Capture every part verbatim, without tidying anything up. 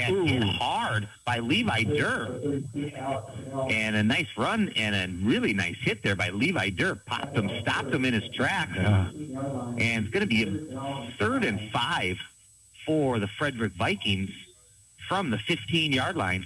and Ooh. hit hard by Levi Durr. And a nice run and a really nice hit there by Levi Durr. Popped him, stopped him in his tracks. Yeah. And it's going to be a third and five for the Frederick Vikings from the fifteen-yard line.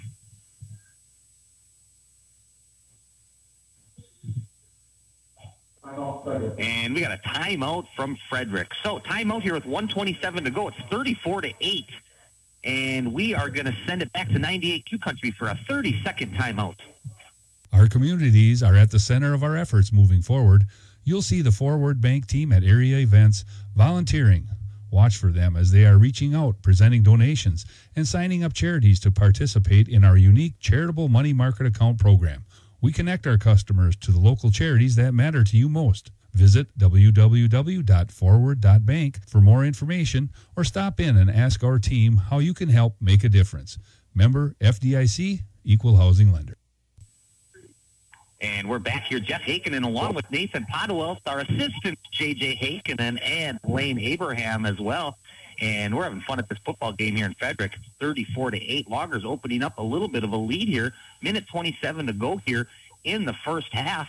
And we got a timeout from Frederick. So timeout here with one twenty-seven to go. It's thirty-four to eight. And we are going to send it back to ninety-eight Q Country for a thirty-second timeout. Our communities are at the center of our efforts moving forward. You'll see the Forward Bank team at area events volunteering. Watch for them as they are reaching out, presenting donations, and signing up charities to participate in our unique charitable money market account program. We connect our customers to the local charities that matter to you most. Visit w w w dot forward dot bank for more information or stop in and ask our team how you can help make a difference. Member F D I C, Equal Housing Lender. And we're back here. Jeff Hakinen along with Nathan Podwell, our assistant J J Hakinen, and Blaine Abraham as well. And we're having fun at this football game here in Frederick. It's thirty-four to eight. Loggers opening up a little bit of a lead here. Minute twenty-seven to go here in the first half.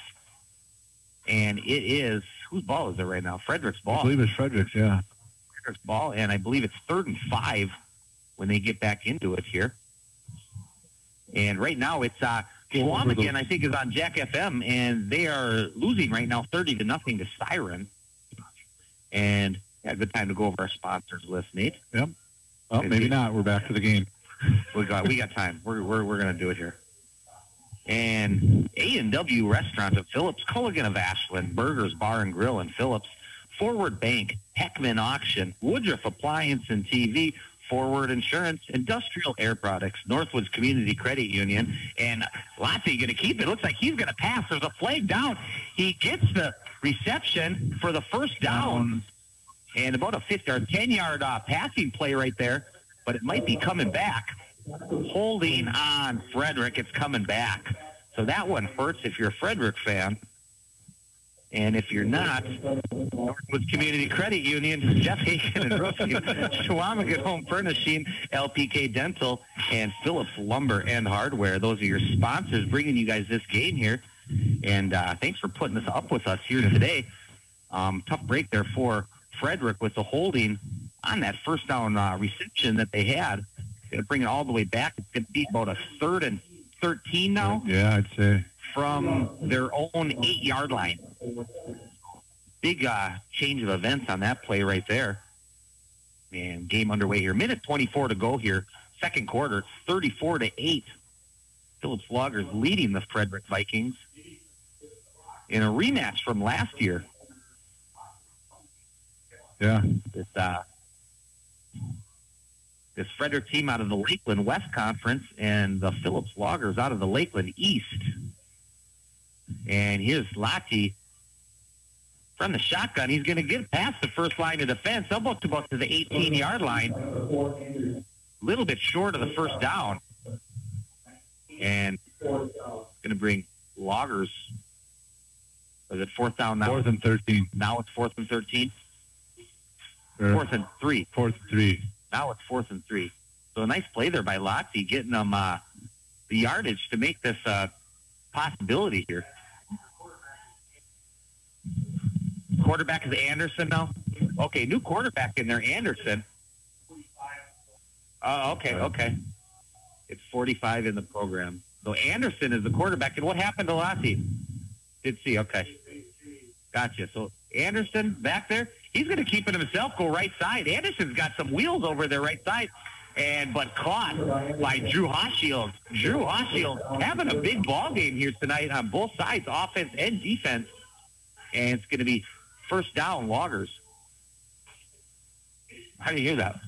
And it is, whose ball is it right now? Frederick's ball. I believe it's Frederick's, yeah. Frederick's ball, and I believe it's third and five when they get back into it here. And right now it's uh, Schwamigan, I think, is on Jack F M, and they are losing right now thirty to nothing to Siren. And yeah, good time to go over our sponsors list, Nate. Yep. Oh, maybe not. We're back to the game. We got we got time. We're we're we're gonna do it here. And A and W Restaurant of Phillips, Culligan of Ashland, Burgers Bar and Grill in Phillips, Forward Bank, Heckman Auction, Woodruff Appliance and T V, Forward Insurance, Industrial Air Products, Northwoods Community Credit Union, and Lottie going to keep it. Looks like he's going to pass. There's a flag down. He gets the reception for the first down, and about a fifty or ten-yard uh, passing play right there, but it might be coming back. Holding on Frederick, it's coming back. So that one hurts if you're a Frederick fan. And if you're not, Northwoods Community Credit Union, Jeff Haken and Rookie, Schwamigan Home Furnishing, L P K Dental, and Phillips Lumber and Hardware. Those are your sponsors bringing you guys this game here. And uh, thanks for putting this up with us here today. Um, tough break there for Frederick with the holding on that first down uh, reception that they had. Going to bring it all the way back. It's going to be about a third and thirteen now. Yeah, I'd say. From their own eight-yard line. Big uh, change of events on that play right there. And game underway here. Minute twenty-four to go here. Second quarter, thirty-four to eight. Phillips Loggers leading the Frederick Vikings in a rematch from last year. Yeah. This, uh, this Frederick team out of the Lakeland West Conference and the Phillips Loggers out of the Lakeland East. And here's Lottie from the shotgun. He's going to get past the first line of defense, almost about to the eighteen-yard line. A little bit short of the first down. And going to bring Loggers. Was it fourth down now? Fourth and thirteen. Now it's fourth and thirteen? Or fourth and three. Fourth and three. Now it's fourth and three. So a nice play there by Lottie, getting them uh, the yardage to make this uh, possibility here. Quarterback is Anderson now? Okay, new quarterback in there, Anderson. Oh, okay, okay. It's forty-five in the program. So Anderson is the quarterback. And what happened to Lottie? Did see, okay. Gotcha. So Anderson back there, he's going to keep it himself, go right side. Anderson's got some wheels over there right side. And but caught by Drew Hoshield. Drew Hoshield having a big ball game here tonight on both sides, offense and defense. And it's going to be first down, Loggers. How do you hear that?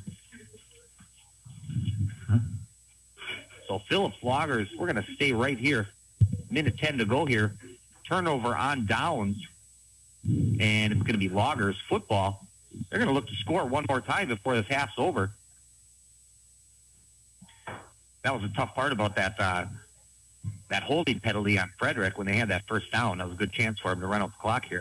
Huh? So Phillips Loggers, we're going to stay right here. Minute ten to go here. Turnover on downs. And it's going to be Loggers football. They're going to look to score one more time before this half's over. That was a tough part about that uh, that holding penalty on Frederick when they had that first down. That was a good chance for him to run out the clock here.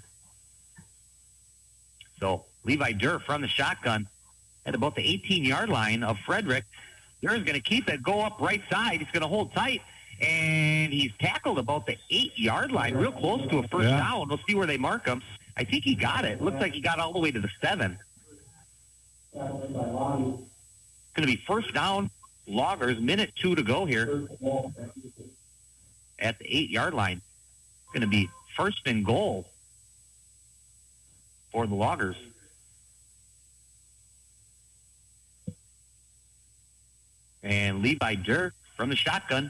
So Levi Durr from the shotgun at about the eighteen-yard line of Frederick. Durr's going to keep it, go up right side. He's going to hold tight, and he's tackled about the eight-yard line, real close to a first Yeah. down. We'll see where they mark him. I think he got it. Looks like he got all the way to the seven. It's going to be first down, Loggers, minute two to go here at the eight-yard line. It's going to be first and goal for the Loggers. And Levi Durr from the shotgun.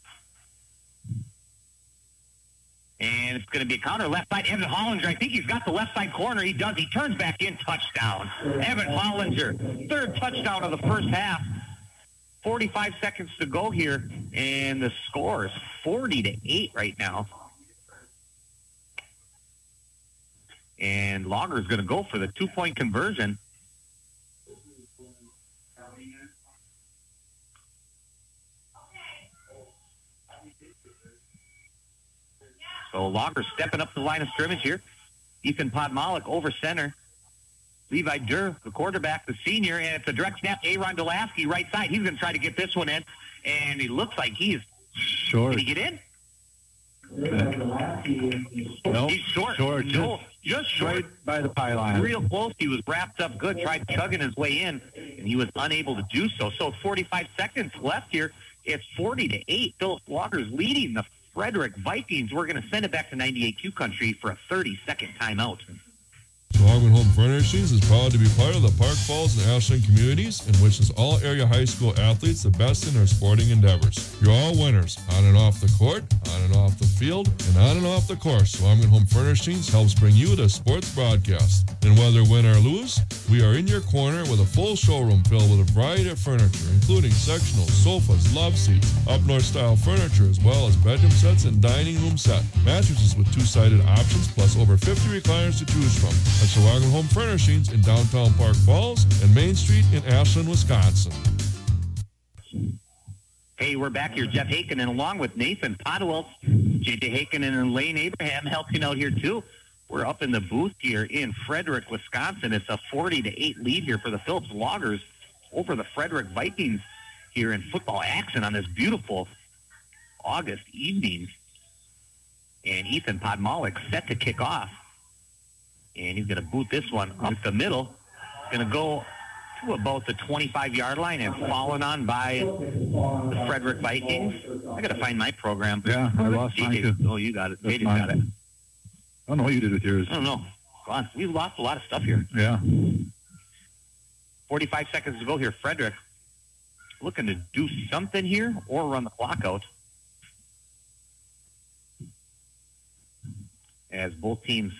And it's going to be a counter left side. Evan Hollinger, I think he's got the left side corner. He does. He turns back in. Touchdown. Evan Hollinger, third touchdown of the first half. forty-five seconds to go here. And the score is forty to eight right now. And Logger's going to go for the two-point conversion. So Logger stepping up the line of scrimmage here. Ethan Podmalik over center. Levi Durr, the quarterback, the senior, and it's a direct snap. Aaron Delaski, right side. He's going to try to get this one in, and he looks like he's Short. Did he get in? Nope. He's short. Short. No, just short. Right by the pylon. Real close. He was wrapped up good, tried chugging his way in, and he was unable to do so. So forty-five seconds left here. It's forty to eight. Phillips Walker's leading the Frederick Vikings. We're going to send it back to ninety-eight Q Country for a thirty-second timeout. Longman Home Furnishings is proud to be part of the Park Falls and Ashland communities and wishes all area high school athletes the best in their sporting endeavors. You're all winners, on and off the court, on and off the field, and on and off the course. Longman Home Furnishings helps bring you the sports broadcast. And whether win or lose, we are in your corner with a full showroom filled with a variety of furniture, including sectionals, sofas, love seats, up-north style furniture, as well as bedroom sets and dining room set. Mattresses with two-sided options, plus over fifty recliners to choose from. That's Shawagin Home Furnishings in downtown Park Falls and Main Street in Ashland, Wisconsin. Hey, we're back here. Jeff Hakenin along with Nathan Podwell. J J Hakenin and Lane Abraham helping out here too. We're up in the booth here in Frederick, Wisconsin. It's a forty to eight lead here for the Phillips Loggers over the Frederick Vikings here in football action on this beautiful August evening. And Ethan Podmalik set to kick off. And he's going to boot this one up the middle. It's going to go to about the twenty-five-yard line and fallen on by the Frederick Vikings. I got to find my program. Yeah, I lost mine too. Oh, you got it. That's J J's got it. mine. I don't know what you did with yours. I don't know. Go on. We lost a lot of stuff here. Yeah. forty-five seconds to go here. Frederick looking to do something here or run the clock out. As both teams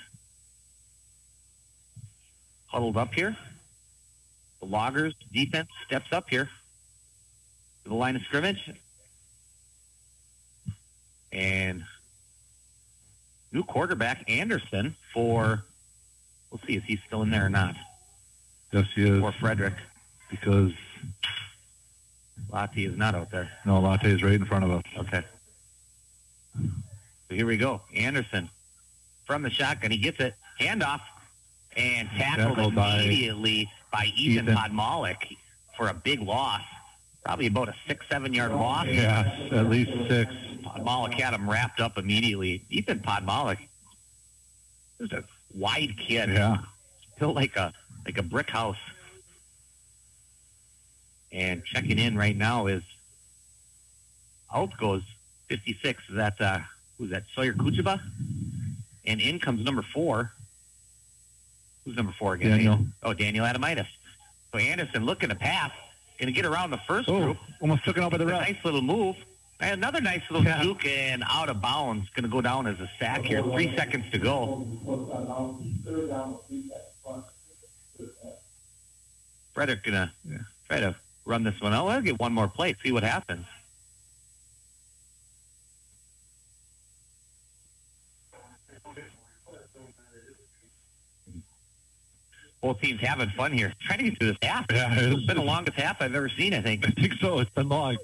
huddled up here. The Loggers defense steps up here to the line of scrimmage. And new quarterback Anderson for, we'll see if he's still in there or not, Yes, he is. for Frederick. Because, Lati is not out there. no, Latte is right in front of us. Okay. So here we go. Anderson from the shotgun. He gets it. Handoff. And tackled Tackled by immediately by Ethan, Ethan. Podmalik for a big loss. Probably about a six, seven-yard loss. Yes, at least six. Podmalik had him wrapped up immediately. Ethan Podmalik is a wide kid. Yeah. Built like a like a brick house. And checking in right now is out goes fifty-six. That's uh who's that? Sawyer Kuchaba. And in comes number four. Who's number four again? Daniel. Oh, Daniel Adamitis. So Anderson looking to pass. Going to get around the first Oh, group. almost took it out by the ref. Nice little move. And another nice little Yeah. juke and out of bounds. Going to go down as a sack here. Three seconds to go. Frederick going to try to run this one out. I'll get one more play, see what happens. Both teams having fun here. Trying to get through this half. Yeah, it is. It's been the longest half I've ever seen, I think. I think so. It's been long.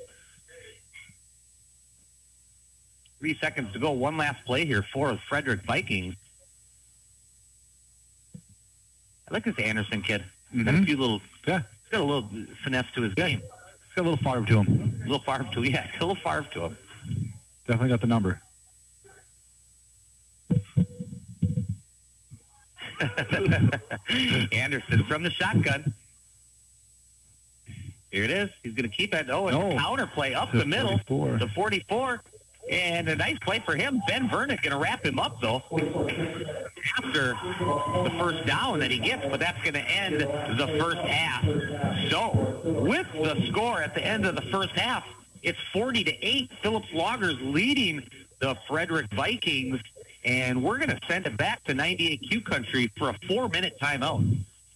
Three seconds to go. One last play here for the Frederick Vikings. I like this Anderson kid. He's got a Mhm. few little, Yeah. he's got a little finesse to his Yeah. game. It's got a little Favre to him. A little Favre to him. Yeah, a little Favre to him. Definitely got the number. Anderson from the shotgun. Here it is. He's going to keep it. Oh, and No. a counter play up To the middle. forty-four. The forty-four. And a nice play for him. Ben Vernick going to wrap him up, though, after the first down that he gets, but that's going to end the first half. So, with the score at the end of the first half, it's forty to eight. Phillips Loggers leading the Frederick Vikings, and we're going to send it back to ninety-eight Q Country for a four-minute timeout.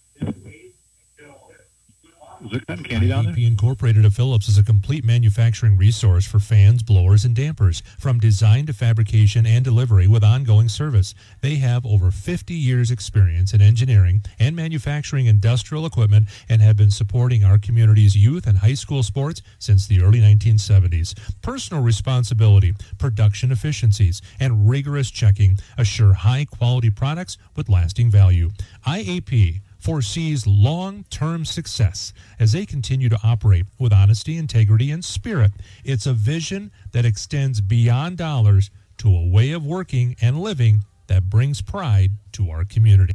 Is there cotton candy down I A there? P Incorporated of Phillips is a complete manufacturing resource for fans, blowers, and dampers, from design to fabrication and delivery with ongoing service. They have over fifty years experience in engineering and manufacturing industrial equipment and have been supporting our community's youth and high school sports since the early nineteen seventies. Personal responsibility, production efficiencies, and rigorous checking assure high-quality products with lasting value. I A P foresees long-term success as they continue to operate with honesty, integrity, and spirit. It's a vision that extends beyond dollars to a way of working and living that brings pride to our community.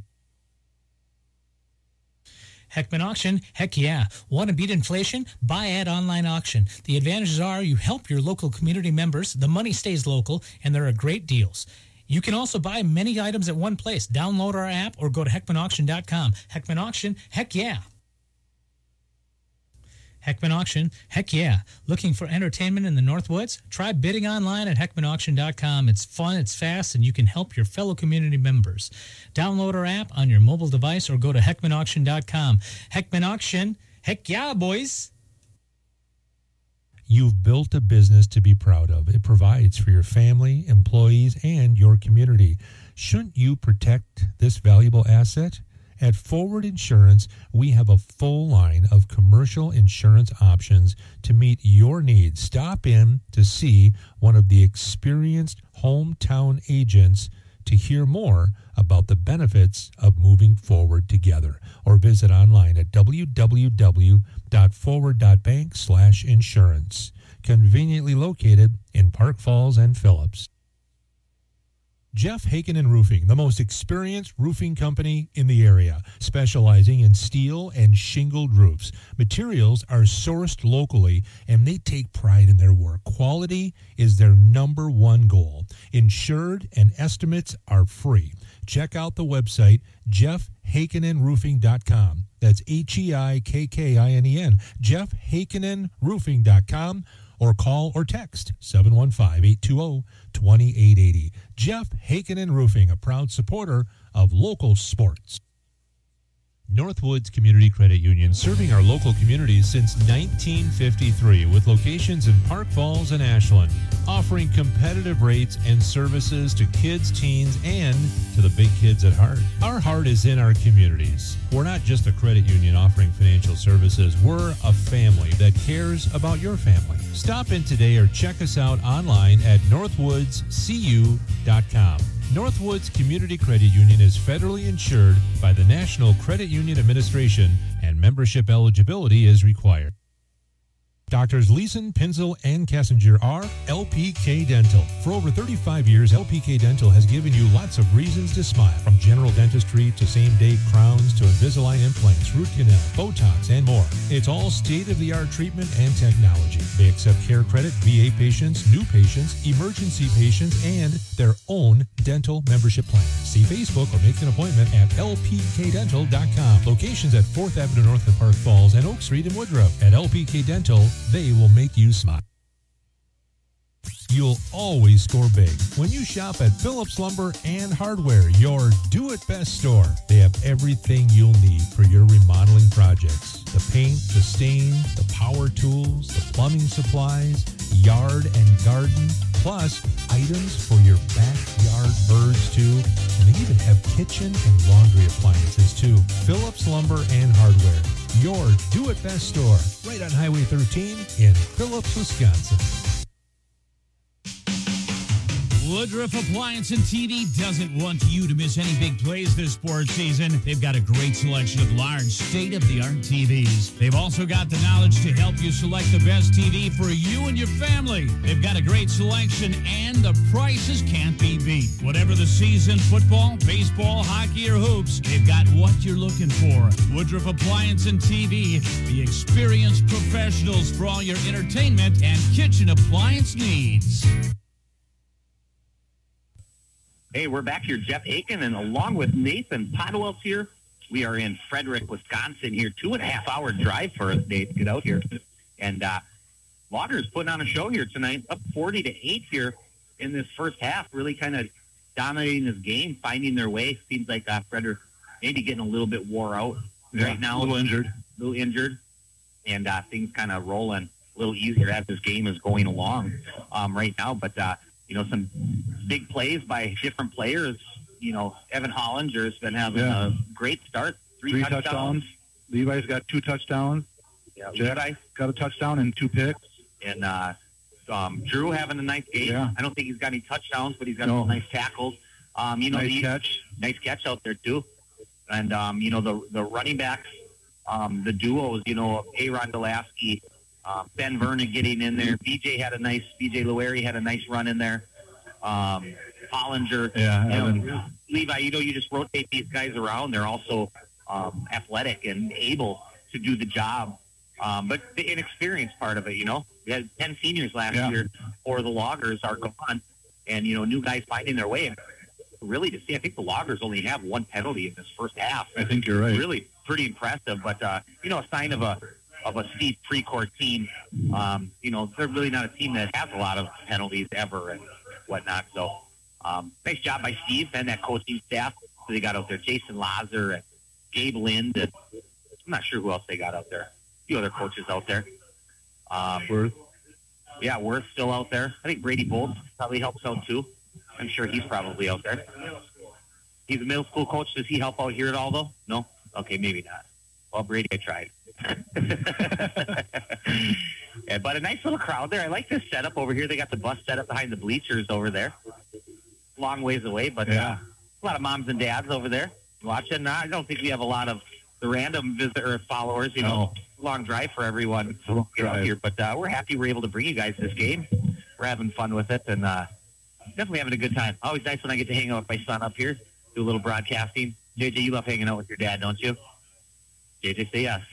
Heckman Auction, heck yeah. Want to beat inflation? Buy at online auction. The advantages are you help your local community members, the money stays local, and there are great deals. You can also buy many items at one place. Download our app or go to heckman auction dot com. Heckman Auction, heck yeah. Heckman Auction, heck yeah. Looking for entertainment in the Northwoods? Try bidding online at heckman auction dot com. It's fun, it's fast, and you can help your fellow community members. Download our app on your mobile device or go to heckman auction dot com. Heckman Auction, heck yeah, boys. You've built a business to be proud of. It provides for your family, employees, and your community. Shouldn't you protect this valuable asset? At Forward Insurance, we have a full line of commercial insurance options to meet your needs. Stop in to see one of the experienced hometown agents to hear more about the benefits of moving forward together, or visit online at w w w dot forward dot bank slash insurance. Conveniently located in Park Falls and Phillips. Jeff Hakenin Roofing, the most experienced roofing company in the area, specializing in steel and shingled roofs. Materials are sourced locally, and they take pride in their work. Quality is their number one goal. Insured and estimates are free. Check out the website, jeff hakenin roofing dot com. That's H E I K K I N E N, jeff hakenin roofing dot com. Or call or text seven one five, eight two zero, two eight eight zero. Jeff Hakenin Roofing, a proud supporter of local sports. Northwoods Community Credit Union, serving our local communities since nineteen fifty-three with locations in Park Falls and Ashland, offering competitive rates and services to kids, teens, and to the big kids at heart. Our heart is in our communities. We're not just a credit union offering financial services. We're a family that cares about your family. Stop in today or check us out online at northwoods c u dot com. Northwoods Community Credit Union is federally insured by the National Credit Union Administration, and membership eligibility is required. Doctors Leeson, Pinzel, and Kessinger are L P K Dental. For over thirty-five years, L P K Dental has given you lots of reasons to smile. From general dentistry to same-day crowns to Invisalign implants, root canal, Botox, and more. It's all state-of-the-art treatment and technology. They accept care credit, V A patients, new patients, emergency patients, and their own dental membership plan. See Facebook or make an appointment at L P K dental dot com. Locations at fourth Avenue North in Park Falls and Oak Street in Woodruff. At L P K Dental, they will make you smile. You'll always score big when you shop at Phillips Lumber and Hardware, your do-it-best store. They have everything you'll need for your remodeling projects. The paint, the stain, the power tools, the plumbing supplies, yard and garden, plus items for your backyard birds too. And they even have kitchen and laundry appliances too. Phillips Lumber and Hardware, your do-it-best store, right on Highway thirteen in Phillips, Wisconsin. Woodruff Appliance and T V doesn't want you to miss any big plays this sports season. They've got a great selection of large, state-of-the-art T Vs. They've also got the knowledge to help you select the best T V for you and your family. They've got a great selection, and the prices can't be beat. Whatever the season, football, baseball, hockey, or hoops, they've got what you're looking for. Woodruff Appliance and T V, the experienced professionals for all your entertainment and kitchen appliance needs. Hey, we're back here. Jeff Aiken, and along with Nathan Podwell's here, we are in Frederick, Wisconsin here. Two and a half hour drive for us, Nate, to get out here. And uh, Loggers putting on a show here tonight, up forty to eight here in this first half, really kind of dominating this game, finding their way. Seems like uh, Frederick maybe getting a little bit wore out Yeah, right now. a little injured. A little injured. And uh, things kind of rolling a little easier as this game is going along um, right now. But, uh, you know, some big plays by different players. You know, Evan Hollinger has been having Yeah. a great start. Three, Three touchdowns. touchdowns. Levi's got two touchdowns. Yeah, Jack Levi. got a touchdown and two picks. And uh, um, Drew having a nice game. Yeah. I don't think he's got any touchdowns, but he's got No. some nice tackles. Um, you know, Nice the, catch. nice catch out there too. And um, you know, the the running backs, um, the duos. You know, Aaron Delasky, um, Ben Vernon getting in there. B J had a nice. B J Lowery had a nice run in there. Um, Hollinger. Yeah, you know, Evan. Levi. You know, you just rotate these guys around. They're also um, athletic and able to do the job. Um, but the inexperienced part of it, you know, we had ten seniors last Yeah. year, or the Loggers are gone, and you know, new guys finding their way. And really, to see, I think the Loggers only have one penalty in this first half. I think you're right. Really, pretty impressive. But uh, you know, a sign of a of a Steve Precourt team. Um, you know, they're really not a team that has a lot of penalties ever and whatnot. So, um, nice job by Steve and that coaching staff. So they got out there Jason Lazar and Gabe Lind, and I'm not sure who else they got out there. A few other coaches out there. Um, Worth. yeah, Worth still out there. I think Brady Bolt probably helps out too. I'm sure he's probably out there. He's a middle school coach. Does he help out here at all, though? No? Okay, maybe not. Well, Brady, I tried. Yeah, but a nice little crowd there. I like this setup over here. They got the bus set up behind the bleachers over there. Long ways away, but Yeah. uh, a lot of moms and dads over there watching. I don't think we have a lot of the random visitor followers, you know. No. Long drive for everyone a long to get out drive. here, but uh, we're happy we're able to bring you guys this game. We're having fun with it, and uh, definitely having a good time. Always nice when I get to hang out with my son up here, do a little broadcasting. J J, you love hanging out with your dad, don't you? J J, say yes.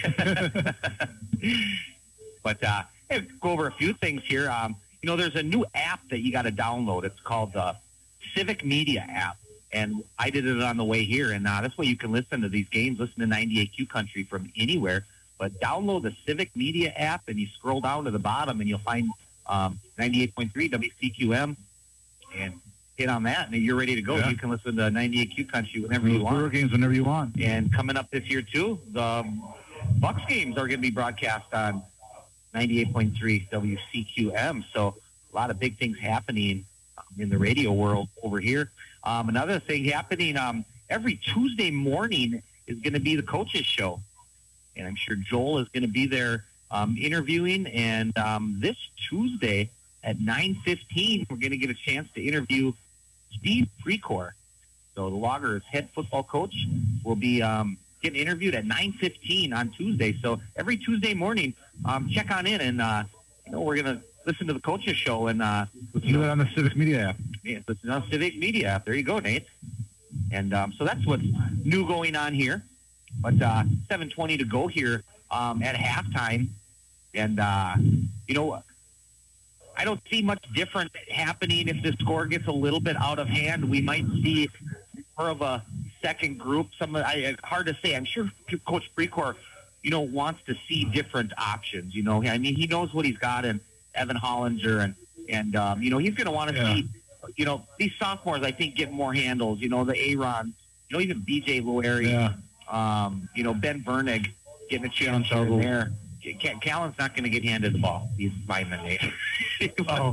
But uh, hey, go over a few things here. Um, you know, there's a new app that you got to download. It's called the Civic Media app, and I did it on the way here. And uh, this way you can listen to these games, listen to ninety-eight Q Country from anywhere. But download the Civic Media app, and you scroll down to the bottom, and you'll find um, ninety-eight point three W C Q M, and hit on that, and you're ready to go. Yeah. You can listen to ninety-eight Q Country whenever Those you want. Brewer games whenever you want. And coming up this year, too, the Bucks games are going to be broadcast on ninety-eight point three W C Q M. So a lot of big things happening um, in the radio world over here. Um, another thing happening um, every Tuesday morning is going to be the coaches show. And I'm sure Joel is going to be there um, interviewing. And um, this Tuesday at nine fifteen, we're going to get a chance to interview Steve Precourt. So the Loggers head football coach will be um, getting interviewed at nine fifteen on Tuesday. So every Tuesday morning, um, check on in, and uh, you know, we're going to listen to the coaches show. And uh, Let's do that on the Civic Media app. yeah, listen on Civic Media app. There you go, Nate. And um, so that's what's new going on here. But uh, seven twenty to go here um, at halftime. And, uh, you know, I don't see much different happening if the score gets a little bit out of hand. We might see more of a second group. Some I, hard to say. I'm sure Coach Precourt, you know, wants to see different options. You know, I mean, he knows what he's got in Evan Hollinger, and and um, you know, he's going to want to Yeah. see, you know, these sophomores. I think get more handles. You know, the Aaron, you know, even B J Lowery, Yeah. um, you know, Ben Vernig getting a chance Callan here and Chesel. there. Ca- Callan's not going to get handed the ball. He's lineman, Nate. Oh.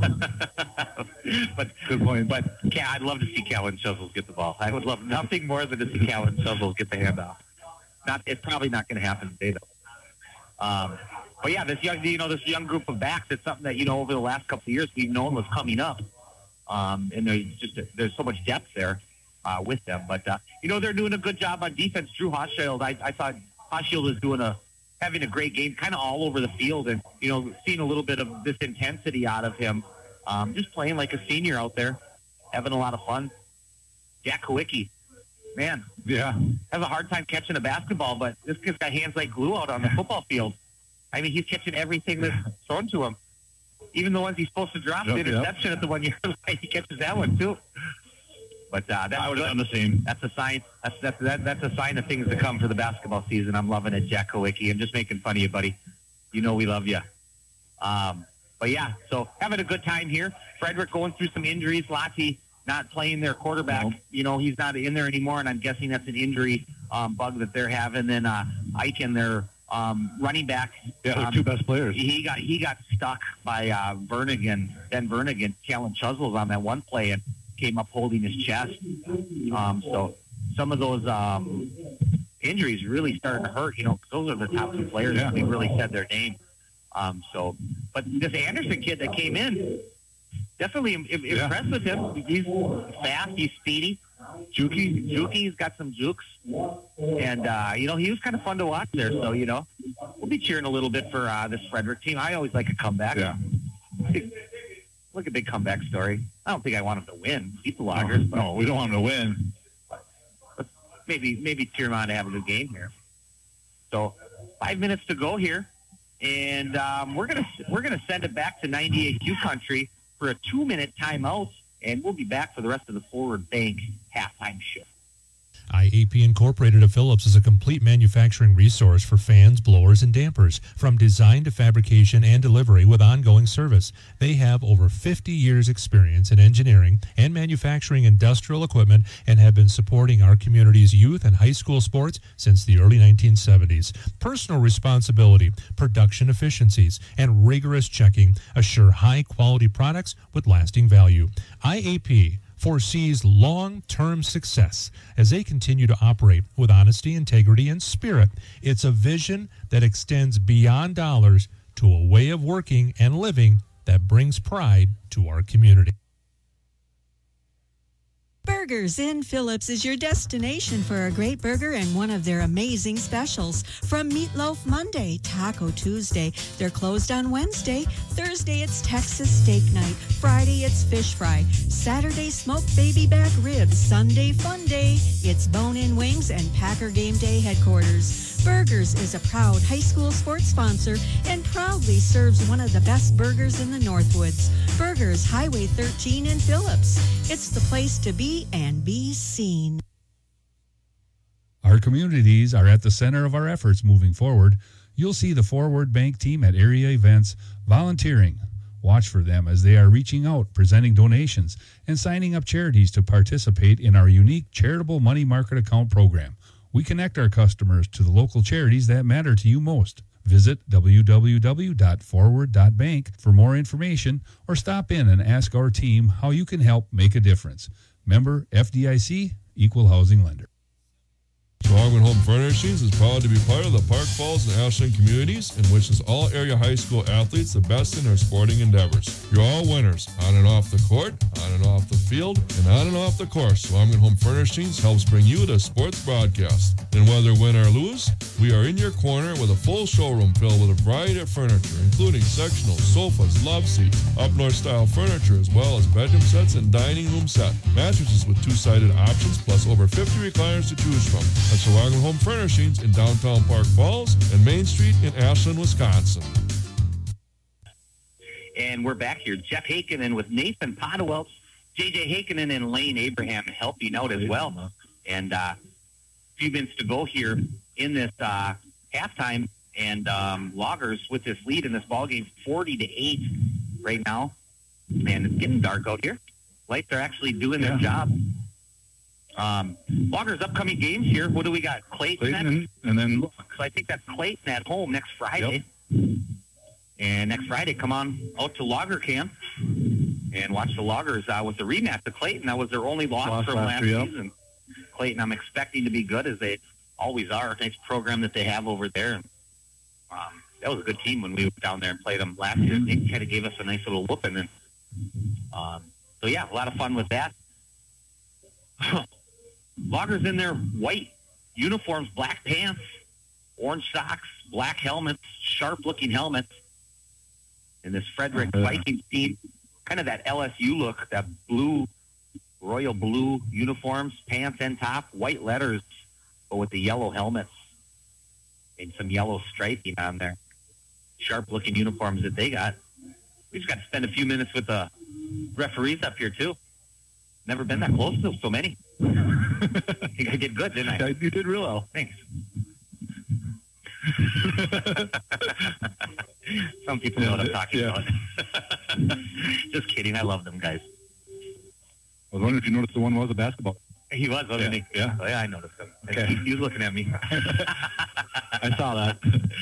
but Good point. but Cal, I'd love to see Callan Chisels get the ball. I would love nothing more than to see Callan Chisels get the handoff. Not, it's probably not going to happen today, though. Um, but yeah, this young, you know, this young group of backs. It's something that, you know, over the last couple of years we've known was coming up. Um, and there's just there's so much depth there uh, with them. But uh, you know, they're doing a good job on defense. Drew Hochschild, I, I thought Hochschild is doing a having a great game, kind of all over the field, and you know, seeing a little bit of this intensity out of him. Um, just playing like a senior out there, having a lot of fun. Jack Kowicki, man, Yeah. has a hard time catching a basketball, but this kid's got hands like glue out on the football field. I mean, he's catching everything that's thrown to him. Even the ones he's supposed to drop, the Yep, yep. interception at the one year, he catches that one too. But uh, that's I would have good. done the same. That's a sign. That's that's that, that's a sign of things to come for the basketball season. I'm loving it, Jack Kowicki. I'm just making fun of you, buddy. You know we love you. Um, but yeah, so having a good time here. Frederick going through some injuries. Lati not playing their quarterback. No. You know he's not in there anymore, and I'm guessing that's an injury um, bug that they're having. Then uh, Eichen, their um, running back. Yeah, they're um, two best players. He got he got stuck by uh, Vernigan, Ben Vernigan, Kellen Chuzels on that one play and came up holding his chest. Um, so some of those um, injuries really starting to hurt. You know, 'cause those are the top two players Yeah. that we really said their name. Um, so, but this Anderson kid that came in, definitely im- im- Yeah. impressed with him. He's fast, he's speedy. Juki, Juki's got some jukes, and uh, you know he was kind of fun to watch there. So you know, we'll be cheering a little bit for uh, this Frederick team. I always like a comeback. Yeah. Look, a big comeback story. I don't think I want them to win, beat the Loggers, but No, we don't want them to win. maybe maybe cheer them on to have a good game here. So five minutes to go here, and um, we're gonna we're gonna send it back to ninety-eight Q Country for a two minute timeout, and we'll be back for the rest of the Forward Bank halftime show. I A P Incorporated of Phillips is a complete manufacturing resource for fans, blowers, and dampers, from design to fabrication and delivery with ongoing service. They have over fifty years experience in engineering and manufacturing industrial equipment and have been supporting our community's youth and high school sports since the early nineteen seventies. Personal responsibility, production efficiencies, and rigorous checking assure high-quality products with lasting value. I A P foresees long-term success as they continue to operate with honesty, integrity, and spirit. It's a vision that extends beyond dollars to a way of working and living that brings pride to our community. Burgers in Phillips is your destination for a great burger and one of their amazing specials. From Meatloaf Monday, Taco Tuesday, they're closed on Wednesday. Thursday, it's Texas Steak Night. Friday, it's Fish Fry. Saturday, Smoked Baby Back Ribs. Sunday, Fun Day, it's Bone-In Wings and Packer Game Day headquarters. Burgers is a proud high school sports sponsor and proudly serves one of the best burgers in the Northwoods. Burgers, Highway thirteen in Phillips. It's the place to be and be seen. Our communities are at the center of our efforts moving forward. You'll see the Forward Bank team at area events volunteering. Watch for them as they are reaching out, presenting donations, and signing up charities to participate in our unique charitable money market account program. We connect our customers to the local charities that matter to you most. Visit w w w dot forward dot bank for more information or stop in and ask our team how you can help make a difference. Member F D I C, Equal Housing Lender. Longman Home Furnishings is proud to be part of the Park Falls and Ashland communities and wishes all area high school athletes the best in their sporting endeavors. You're all winners, on and off the court, on and off the field, and on and off the course. Longman Home Furnishings helps bring you the sports broadcast. And whether win or lose, we are in your corner with a full showroom filled with a variety of furniture, including sectionals, sofas, love seats, up-north style furniture, as well as bedroom sets and dining room set, mattresses with two-sided options, plus over fifty recliners to choose from. That's Longman Home Furnishings in downtown Park Falls and Main Street in Ashland, Wisconsin. And we're back here. Jeff Hakinen with Nathan Podewelts, J J Hakinen, and Lane Abraham helping out as well. And uh, a few minutes to go here in this uh, halftime. And um, Loggers with this lead in this ballgame, forty to eight right now. Man, it's getting dark out here. Lights are actually doing their Yeah. job. Um, Loggers' upcoming games here. What do we got? Clayton, Clayton next? and, and then So I think that's Clayton at home next Friday. And next Friday, come on out to Logger Camp and watch the Loggers uh, with the rematch of Clayton. That was their only loss Lost from last last year, yep. season. Clayton, I'm expecting to be good, as they always are. Nice program that they have over there. And, um, that was a good team when we went down there and played them last year. They kind of gave us a nice little whooping. And um, so, yeah, a lot of fun with that. Loggers in their white uniforms, black pants, orange socks, black helmets, sharp-looking helmets. And this Frederick Uh-huh. Vikings team, kind of that L S U look, that blue, royal blue uniforms, pants and top, white letters, but with the yellow helmets and some yellow striping on there. Sharp-looking uniforms that they got. We just got to spend a few minutes with the referees up here, too. Never been that close to so many. I think I did good, didn't I? You did real well. Thanks. Some people know what I'm talking Yeah. about. Just kidding. I love them guys. I was wondering if you noticed the one was a basketball. He was, wasn't Yeah, he? yeah. Oh, yeah, I noticed him. Okay. He, he was looking at me. I saw that.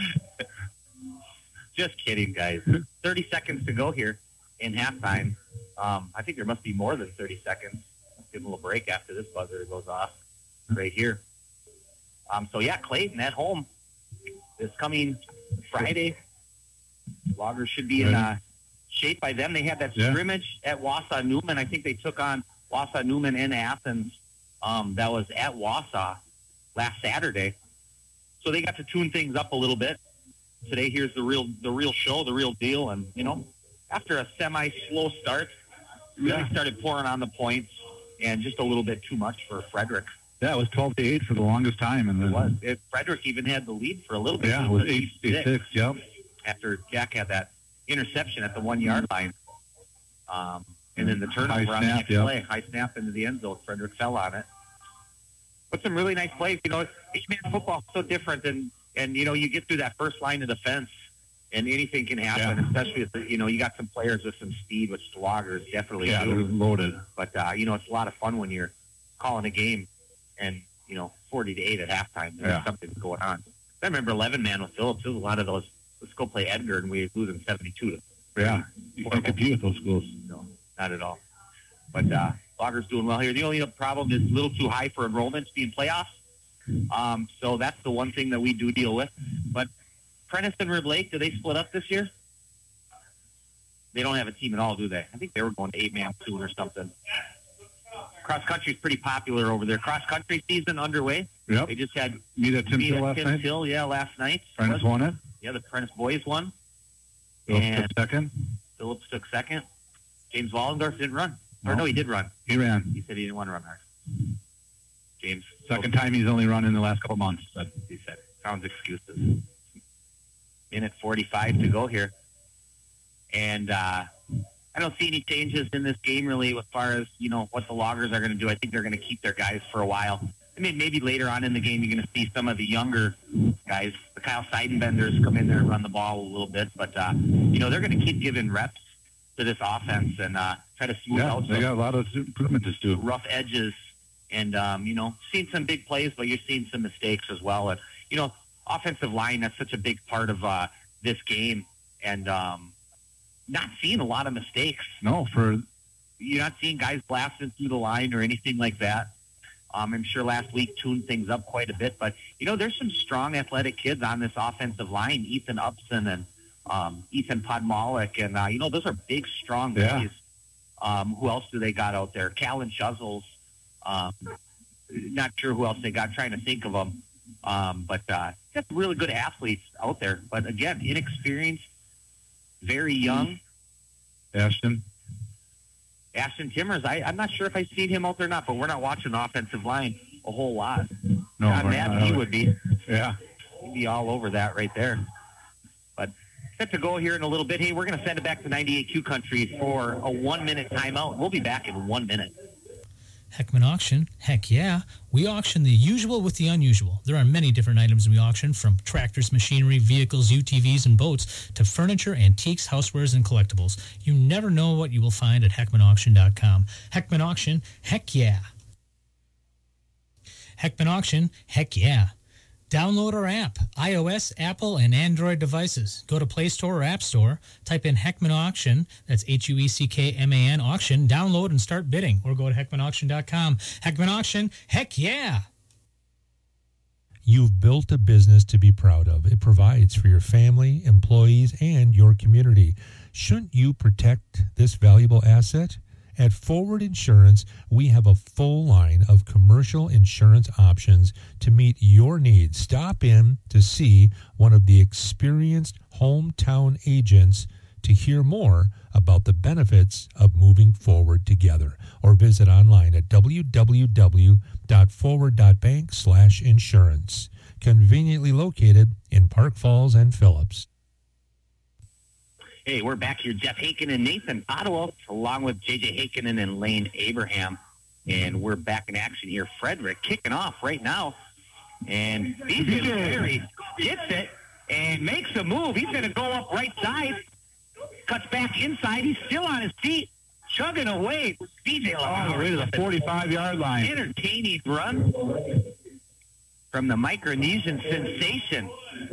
Just kidding, guys. thirty seconds to go here in halftime. Um, I think there must be more than thirty seconds. Let's give them a little break after this buzzer goes off right here. Um, so, yeah, Clayton at home this coming Friday. Loggers should be in uh, shape by then. They had that Yeah. scrimmage at Wausau Newman. I think they took on Wausau Newman in Athens. Um, that was at Wausau last Saturday. So they got to tune things up a little bit. Today, here's the real the real show, the real deal. And, you know, after a semi-slow start, really Yeah. started pouring on the points and just a little bit too much for Frederick. Yeah, it was twelve to eight for the longest time. And It then, was. It, Frederick even had the lead for a little bit. Yeah, it was at eight, eight six six. Yep. after Jack had that interception at the one-yard line. Um, and then the turnover High on the snap, next yep. play. High snap into the end zone. Frederick fell on it. But some really nice plays. You know, H-man football is so different. And, and, you know, you get through that first line of defense, and anything can happen, Yeah. especially if, the, you know, you got some players with some speed, which the Loggers definitely Yeah, it do. was loaded. But, uh, you know, it's a lot of fun when you're calling a game and, you know, forty to eight at halftime. There's Yeah. something going on. I remember eleven man with Phillips. There was a lot of those, let's go play Edgar, and we lose them seventy-two to Yeah, you can't compete with those schools. no, not at all. But uh, Loggers doing well here. The only problem is a little too high for enrollments being playoffs. Um, so that's the one thing that we do deal with. But Prentice and Rib Lake, do they split up this year? They don't have a team at all, do they? I think they were going to eight-man soon or something. Cross country is pretty popular over there. Cross country season underway. Yep. They just had Meet at Tim meet Hill at last Tim night. Hill, yeah, last night. Prentice won it. Yeah, the Prentice boys won. Phillips And- took second. Phillips took second. James Wallendorf didn't run. Or No. no, he did run. He ran. He said he didn't want to run hard. James. Second time he's only run in the last couple months. But He said. Sounds excuses. Minute forty-five to go here. And uh, I don't see any changes in this game, really, as far as, you know, what the Loggers are going to do. I think they're going to keep their guys for a while. I mean, maybe later on in the game, you're going to see some of the younger guys, the Kyle Seidenbenders, come in there and run the ball a little bit. But, uh, you know, they're going to keep giving reps to this offense and uh, try to smooth yeah, out they some got a lot of improvement to do. rough edges. And, um, you know, seen some big plays, but you're seeing some mistakes as well. And, you know, offensive line, that's such a big part of uh, this game. And um, not seeing a lot of mistakes. No, for You're not seeing guys blasting through the line or anything like that. Um, I'm sure last week tuned things up quite a bit. But, you know, there's some strong athletic kids on this offensive line, Ethan Upson and um, Ethan Podmalik. And, uh, you know, those are big, strong Yeah. guys. Um, who else do they got out there? Callan Shuzzles. Um, not sure who else they got. Trying to think of them. Um, but uh, just really good athletes out there. But, again, inexperienced, very young. Ashton. Ashton Timmers, I, I'm not sure if I've seen him out there or not, but we're not watching the offensive line a whole lot. No, God, we're Matt, not. he would be. Yeah. He'd be all over that right there. But set to go here in a little bit. Hey, we're going to send it back to ninety-eight Q Country for a one-minute timeout. We'll be back in one minute. Heckman Auction? Heck yeah. We auction the usual with the unusual. There are many different items we auction, from tractors, machinery, vehicles, U T Vs, and boats, to furniture, antiques, housewares, and collectibles. You never know what you will find at heckman auction dot com. Heckman Auction? Heck yeah. Heckman Auction? Heck yeah. Download our app, iOS, Apple, and Android devices. Go to Play Store or App Store, type in Heckman Auction, that's H U E C K M A N Auction, download and start bidding, or go to heckman auction dot com. Heckman Auction, heck yeah! You've built a business to be proud of. It provides for your family, employees, and your community. Shouldn't you protect this valuable asset? At Forward Insurance, we have a full line of commercial insurance options to meet your needs. Stop in to see one of the experienced hometown agents to hear more about the benefits of moving forward together, or visit online at w w w dot forward dot bank slash insurance. Conveniently located in Park Falls and Phillips. Hey, we're back here. Jeff Haken and Nathan Ottawa, along with J J Haken and Lane Abraham. And we're back in action here. Frederick kicking off right now. And D J Larry gets it and makes a move. He's going to go up right side. Cuts back inside. He's still on his feet. Chugging away. D J All the way to the forty-five-yard line. Entertaining run from the Micronesian sensation,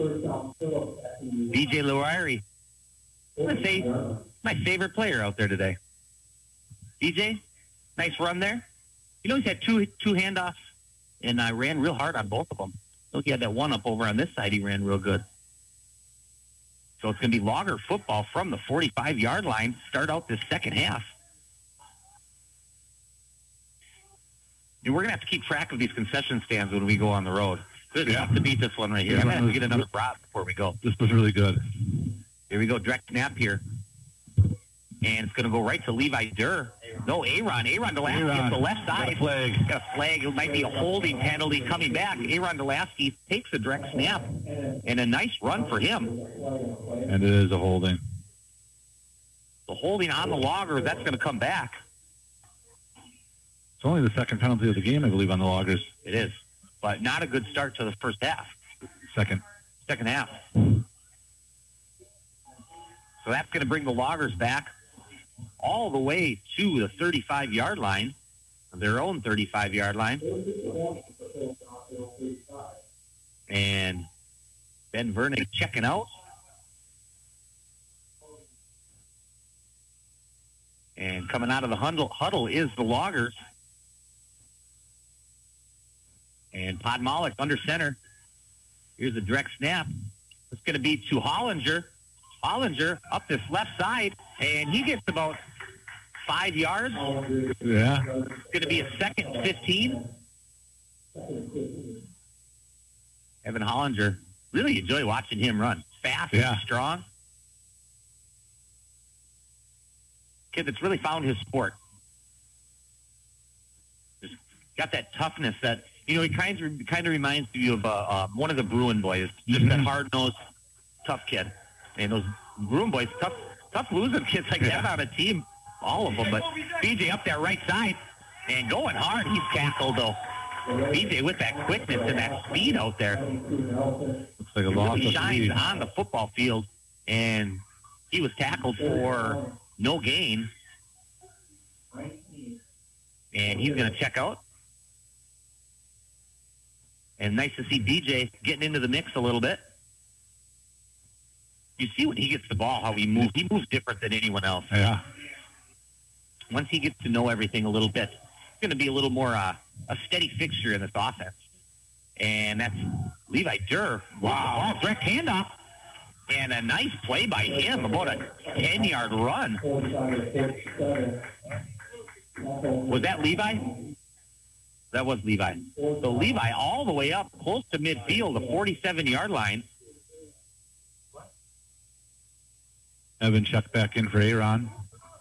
D J Larry. I'm going to say my favorite player out there today. D J, nice run there. You know, he's had two two handoffs, and I ran real hard on both of them. Look, he had that one up over on this side. He ran real good. So it's going to be Logger football from the forty-five-yard line. Start out this second half. And we're going to have to keep track of these concession stands when we go on the road. Good Yeah. enough to beat this one right here. I'm going to have to get another brat before we go. This was really good. Here we go, direct snap here. And it's going to go right to Levi Durr. No, Aaron. Aaron Delasky Aaron. at the left side. Got a flag. Got a flag. It might be a holding penalty coming back. Aaron Delasky takes a direct snap. And a nice run for him. And it is a holding. The holding on the Loggers, that's going to come back. It's only the second penalty of the game, I believe, on the Loggers. It is. But not a good start to the first half. Second. Second half. So that's going to bring the Loggers back all the way to the thirty-five-yard line, their own thirty-five-yard line. And Ben Vernick checking out. And coming out of the huddle, huddle is the Loggers. And Podmalik under center. Here's a direct snap. It's going to be to Hollinger. Hollinger up this left side, and he gets about five yards. Yeah. It's going to be a second fifteen. Evan Hollinger, really enjoy watching him run. Fast Yeah. and strong. Kid that's really found his sport. Just got that toughness that, you know, he kind of, kind of reminds you of uh, uh, one of the Bruin boys. Just that hard-nosed, tough kid. And those Bruin boys, tough, tough losing kids like that on a team, all of them. But B J up there right side and going hard. He's tackled, though. B J with that quickness and that speed out there. Looks like a He loss really of shines speed. on the football field, and he was tackled for no gain. And he's going to check out. And nice to see D J getting into the mix a little bit. You see when he gets the ball, how he moves. He moves different than anyone else. Yeah. Once he gets to know everything a little bit, it's going to be a little more uh, a steady fixture in this offense. And that's Levi Durr. Wow. Ball, direct handoff. And a nice play by him, about a ten-yard run. Was that Levi? That was Levi. So Levi all the way up close to midfield, the forty-seven-yard line. Evan checked back in for Aaron.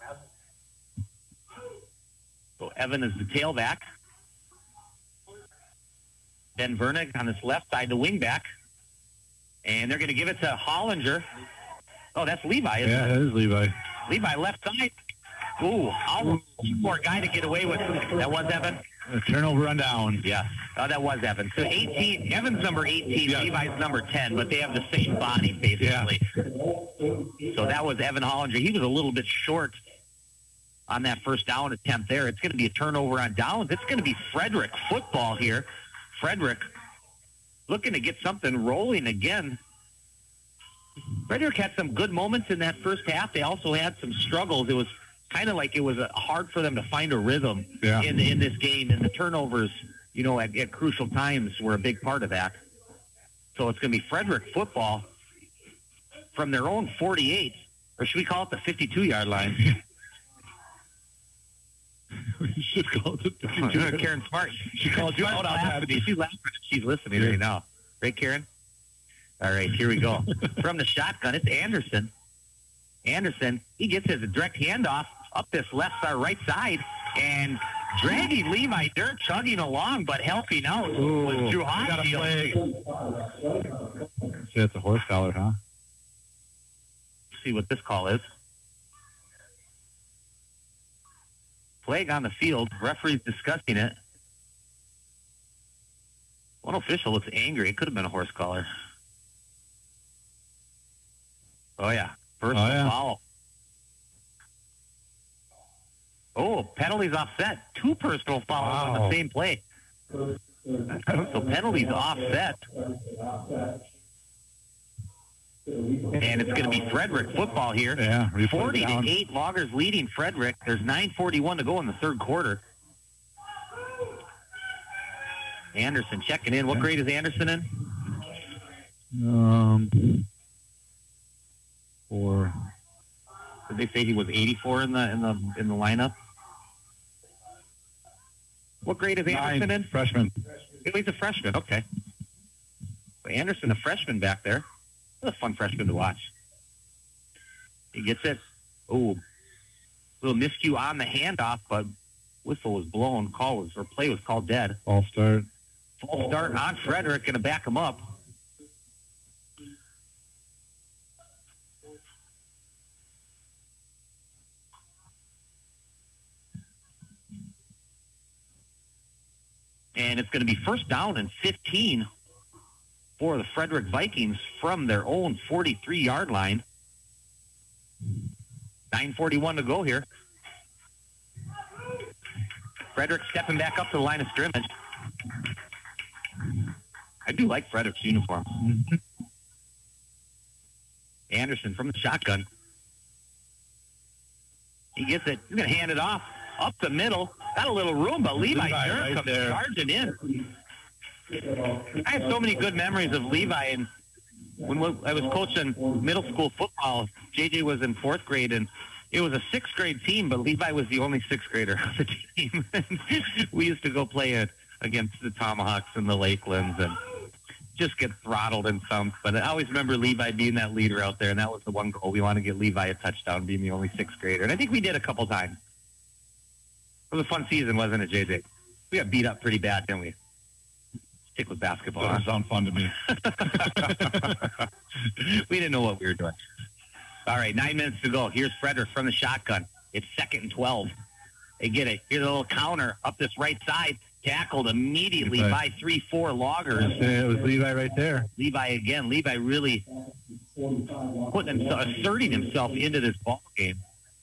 So Evan is the tailback. Ben Vernick on his left side, the wingback. And they're going to give it to Hollinger. Oh, that's Levi, isn't Yeah, it? that is Levi. Levi left side. Ooh, I'll for a guy to get away with. That was Evan? A turnover on down. Yeah. Oh, that was Evan. So eighteen, Evan's number eighteen, Yeah. Levi's number ten, but they have the same body, basically. So that was Evan Hollinger. He was a little bit short on that first down attempt there. It's going to be a turnover on downs. It's going to be Frederick football here. Frederick looking to get something rolling again. Frederick had some good moments in that first half. They also had some struggles. It was kind of like it was uh, hard for them to find a rhythm Yeah. in in this game, and the turnovers, you know, at, at crucial times were a big part of that. So it's going to be Frederick football from their own forty-eight, or should we call it the fifty-two-yard line? You should call it the fifty-two. Karen Smart. She called you out on that. She's laughing. She's listening right now. Right, Karen? All right, here we go. From the shotgun, it's Anderson. Anderson, he gets his direct handoff up this left side, right side, and dragging Levi Dirt, chugging along, but helping out Ooh, was Drew we got a Hochfield. flag. Say it's a horse collar, huh? See what this call is. Flag on the field. Referee's discussing it. One official looks angry. It could have been a horse collar. Oh, yeah. First Oh, yeah. foul. Oh, penalties offset. Two personal fouls on Wow. the same play. So penalties offset. And it's going to be Frederick football here. Yeah, replay forty down. to eight, Loggers leading Frederick. There's nine forty-one to go in the third quarter. Anderson checking in. What grade is Anderson in? Um, four. Did they say he was eighty-four in the in the in the lineup? What grade is Anderson Nine, in? freshman. Oh, he's a freshman. Okay. So Anderson, a freshman back there. What a fun freshman to watch. He gets it. Oh, little miscue on the handoff, but whistle was blown. Call was or play was called dead. False start. False start on Frederick, going to back him up. And it's going to be first down and fifteen for the Frederick Vikings from their own forty-three-yard line. nine forty-one to go here. Frederick stepping back up to the line of scrimmage. I do like Frederick's uniform. Anderson from the shotgun. He gets it. He's going to hand it off up the middle. Got a little room, but Levi, Levi Dirk right comes there. charging in. I have so many good memories of Levi, and when I was coaching middle school football, J J was in fourth grade, and it was a sixth grade team, but Levi was the only sixth grader on the team. We used to go play it against the Tomahawks and the Lakelands, and just get throttled and thumped. But I always remember Levi being that leader out there, and that was the one goal. We want to get Levi a touchdown, being the only sixth grader, and I think we did a couple times. It was a fun season, wasn't it, J J? We got beat up pretty bad, didn't we? Stick with basketball. Doesn't sound fun to me. We didn't know what we were doing. All right, nine minutes to go. Here's Frederick from the shotgun. It's second and twelve. They get it. Here's a little counter up this right side. Tackled immediately Right. by three four Loggers. Yeah, it was Levi right there. Levi again. Levi really putting himself, asserting himself into this ball game.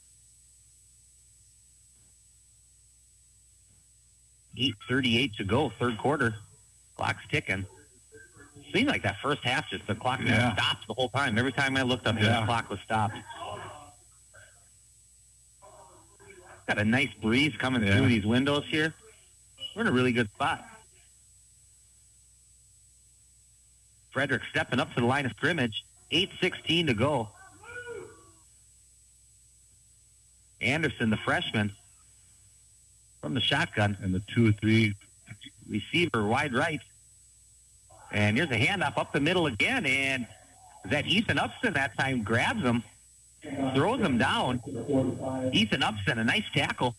eight thirty-eight to go, third quarter. Clock's ticking. Seemed like that first half, just the clock just Yeah. stopped the whole time. Every time I looked up, Yeah. the clock was stopped. Got a nice breeze coming Yeah. through these windows here. We're in a really good spot. Frederick stepping up to the line of scrimmage. eight sixteen to go. Anderson, the freshman, from the shotgun. And the two or three. Receiver wide right. And here's a handoff up the middle again. And that Ethan Upson that time grabs him, throws him down. Ethan Upson, a nice tackle.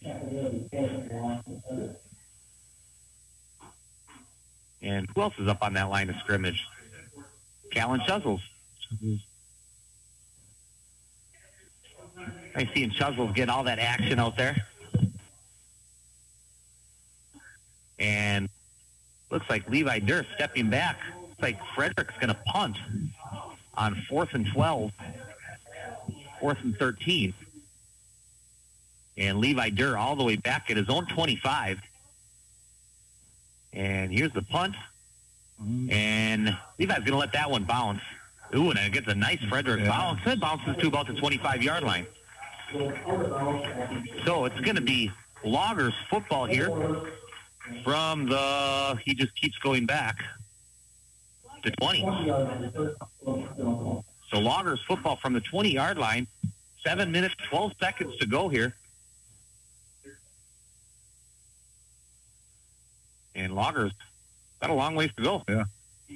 And who else is up on that line of scrimmage? Callan Chuzzles. I see Chuzzles get all that action out there. And looks like Levi Durst stepping back. Looks like Frederick's going to punt on fourth and twelve, fourth and thirteen. And Levi Durr all the way back at his own twenty-five. And here's the punt. And Levi's going to let that one bounce. Ooh, and it gets a nice Frederick Yeah. bounce. It bounces to about the twenty-five-yard line. So it's going to be Loggers football here from the, he just keeps going back to twenty. So Loggers football from the twenty-yard line. Seven minutes, twelve seconds to go here. And Loggers got a long ways to go. Yeah.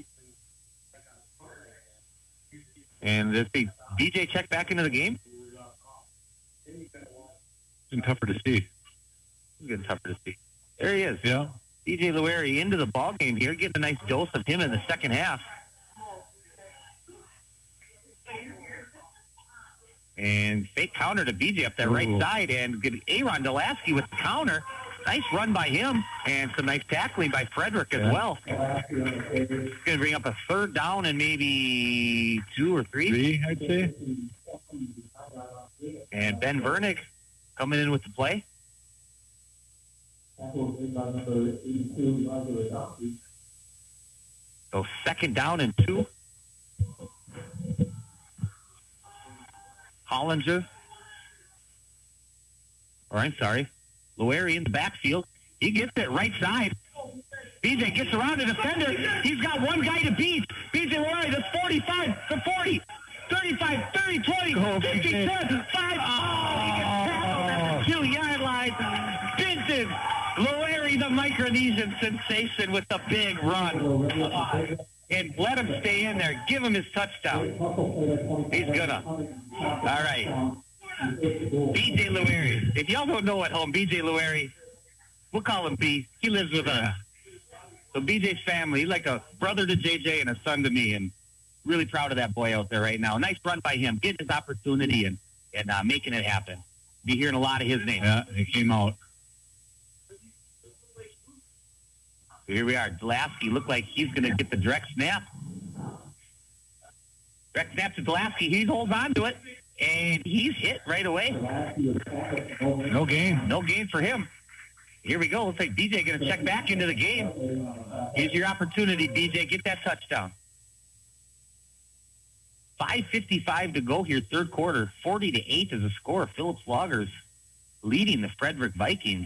And let's see, B J check back into the game. It's been tougher to see. It's getting tougher to see. There he is. Yeah. D J Lueri into the ball game here, getting a nice dose of him in the second half. And fake counter to B J up that Ooh. right side, and get Aaron Delaski with the counter. Nice run by him, and some nice tackling by Frederick as Yeah. well. It's going to bring up a third down and maybe two or three. Three, I'd say. And Ben Vernick coming in with the play. So second down and two. Hollinger. Or I'm sorry. Lueri in the backfield. He gets it right side. B J gets around the defender. He's got one guy to beat. B J Lueri, that's forty-five, the forty, thirty-five, thirty, twenty, fifty, ten, five. Oh, he gets tackled at the two-yard line. Benton Lueri, the Micronesian sensation, with the big run. And let him stay in there. Give him his touchdown. He's gonna. All right. B J Lueri. If y'all don't know at home, B J Lueri, we'll call him B. He lives with us. So B J's family, he's like a brother to J J and a son to me, and really proud of that boy out there right now. Nice run by him, getting his opportunity and, and uh, making it happen. Be hearing a lot of his name. Yeah, it came out. So here we are. Delaski looked like he's going to get the direct snap. Direct snap to Delaski. He holds on to it, and he's hit right away. No gain. No gain for him. Here we go. Looks like B J going to check back into the game. Here's your opportunity, B J. Get that touchdown. five fifty-five to go here, third quarter. forty to eight is the score. Phillips Loggers leading the Frederick Vikings.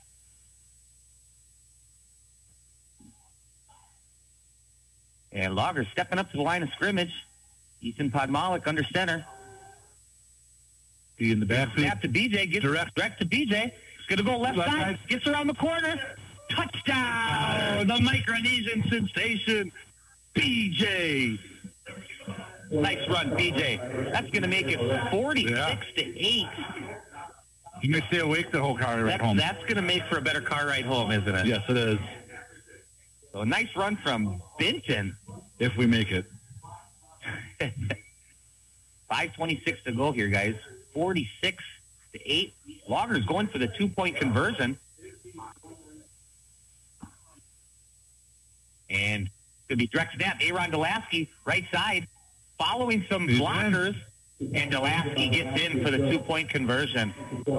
And Loggers stepping up to the line of scrimmage. Ethan Podmalik under center. He in the backfield. Snap to B J. Gets direct, direct to B J. He's going to go left, left side. side. Gets around the corner. Touchdown! The Micronesian sensation, B J. Nice run, B J. That's going to make it forty-six yeah. to eight. You may stay awake the whole car ride that's, home. That's going to make for a better car ride home, isn't it? Yes, it is. So a nice run from Benton. If we make it. five twenty-six to go here, guys. forty-six to eight. Loggers going for the two-point conversion. And it's going to be direct snap. Aaron Delaski, right side, following some He's blockers. In. And Delaski gets in for the two-point conversion.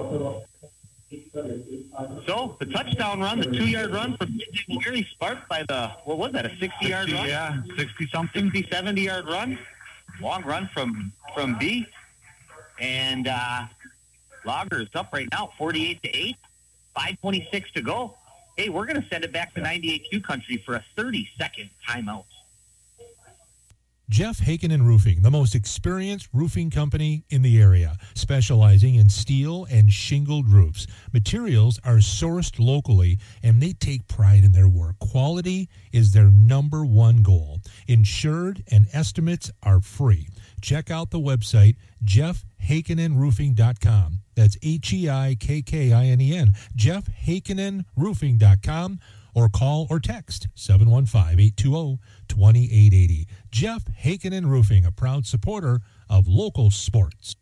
So, the touchdown run, the two-yard run from B J Lueri, sparked by the, what was that, a sixty-yard run? Yeah, sixty-something. sixty, seventy-yard run. Long run from, from B. And uh, Loggers up right now, forty-eight to eight. five twenty-six to go. Hey, we're going to send it back to ninety-eight Q Country for a thirty-second timeout. Jeff Hakenin Roofing, the most experienced roofing company in the area, specializing in steel and shingled roofs. Materials are sourced locally, and they take pride in their work. Quality is their number one goal. Insured and estimates are free. Check out the website, jeff hakenin roofing dot com. That's H E I K K I N E N, jeff hakenin roofing dot com. Or call or text seven one five, eight two zero, two eight eight zero. Jeff Hakenin Roofing, a proud supporter of local sports.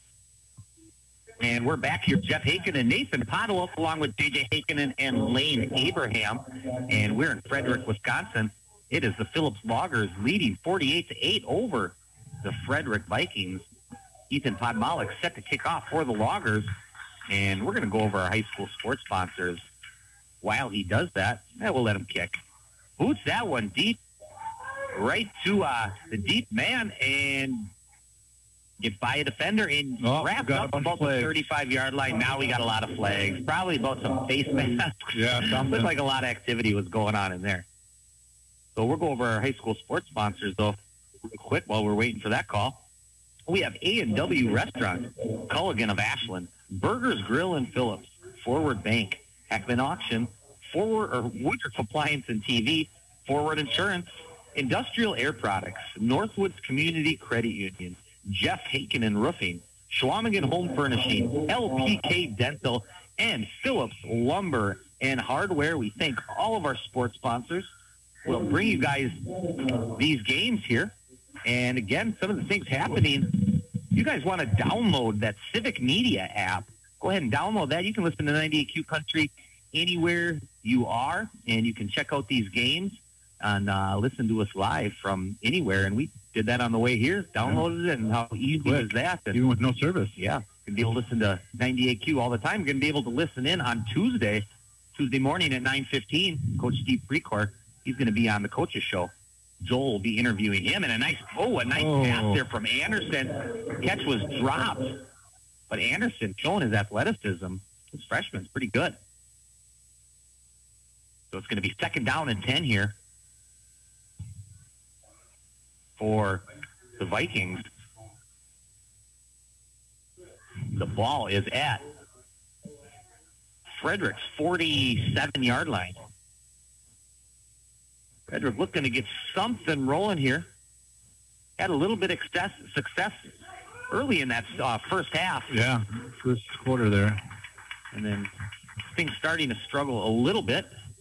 And we're back here. Jeff Hakenin and Nathan Podolok, along with J J Hakenin and Lane Abraham. And we're in Frederick, Wisconsin. It is the Phillips Loggers leading forty-eight to eight over the Frederick Vikings. Ethan Podmalik set to kick off for the Loggers. And we're going to go over our high school sports sponsors. While he does that, eh, we'll let him kick. Boots that one deep, right to uh, the deep man, and get by a defender and oh, wrapped up about the thirty-five-yard line. Now we got a lot of flags, probably about some face masks. Yeah, something. Looks like a lot of activity was going on in there. So we'll go over our high school sports sponsors, though, real quick while we're waiting for that call. We have A and W Restaurant, Culligan of Ashland, Burgers Grill and Phillips, Forward Bank, Heckman Auction, Forward or Woodruff Appliance and T V, Forward Insurance, Industrial Air Products, Northwoods Community Credit Union, Jeff Haken and Roofing, Schwamigan Home Furnishing, L P K Dental, and Phillips Lumber and Hardware. We thank all of our sports sponsors. We'll bring you guys these games here. And again, some of the things happening, you guys want to download that Civic Media app. Go ahead and download that. You can listen to ninety-eight Q Country anywhere you are, and you can check out these games and uh, listen to us live from anywhere. And we did that on the way here, downloaded it, and how easy Quick. is that? And, Even with no service. yeah, you can be able to listen to ninety-eight Q all the time. You're going to be able to listen in on Tuesday, Tuesday morning at nine fifteen. Coach Steve Precor, he's going to be on the Coaches Show. Joel will be interviewing him, and a nice, oh, a nice Oh. pass there from Anderson. Catch was dropped, but Anderson showing his athleticism. This freshman's pretty good. So it's going to be second down and ten here for the Vikings. The ball is at Frederick's forty-seven-yard line. Frederick looking to get something rolling here. Had a little bit of success, success early in that uh, first half. Yeah, first quarter there. And then things starting to struggle a little bit.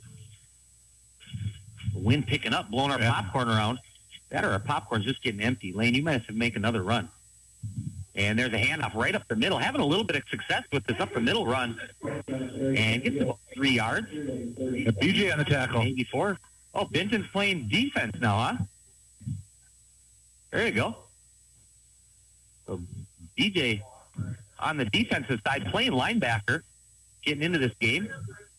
The wind picking up, blowing our Yeah. popcorn around. That or our popcorn's just getting empty. Lane, you might have to make another run. And there's a handoff right up the middle. Having a little bit of success with this up the middle run. And gets about three yards. Yeah, B J on the tackle. Maybe four. Oh, Benton's playing defense now, huh? There you go. So D J on the defensive side playing linebacker, getting into this game.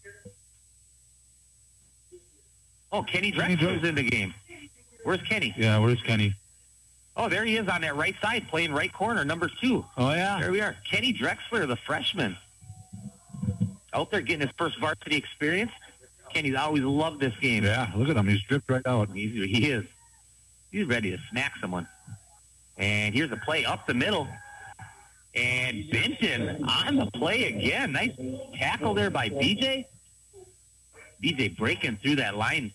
Oh, Kenny Kenny Drexler's in the game. Where's Kenny? Yeah, where's Kenny? Oh, there he is on that right side, playing right corner, number two. Oh, yeah. There we are. Kenny Drexler, the freshman. Out there getting his first varsity experience. Kenny's always loved this game. Yeah, look at him. He's dripped right out. He's, he is. He's ready to smack someone. And here's a play up the middle. And Benton on the play again. Nice tackle there by B J. B J breaking through that line.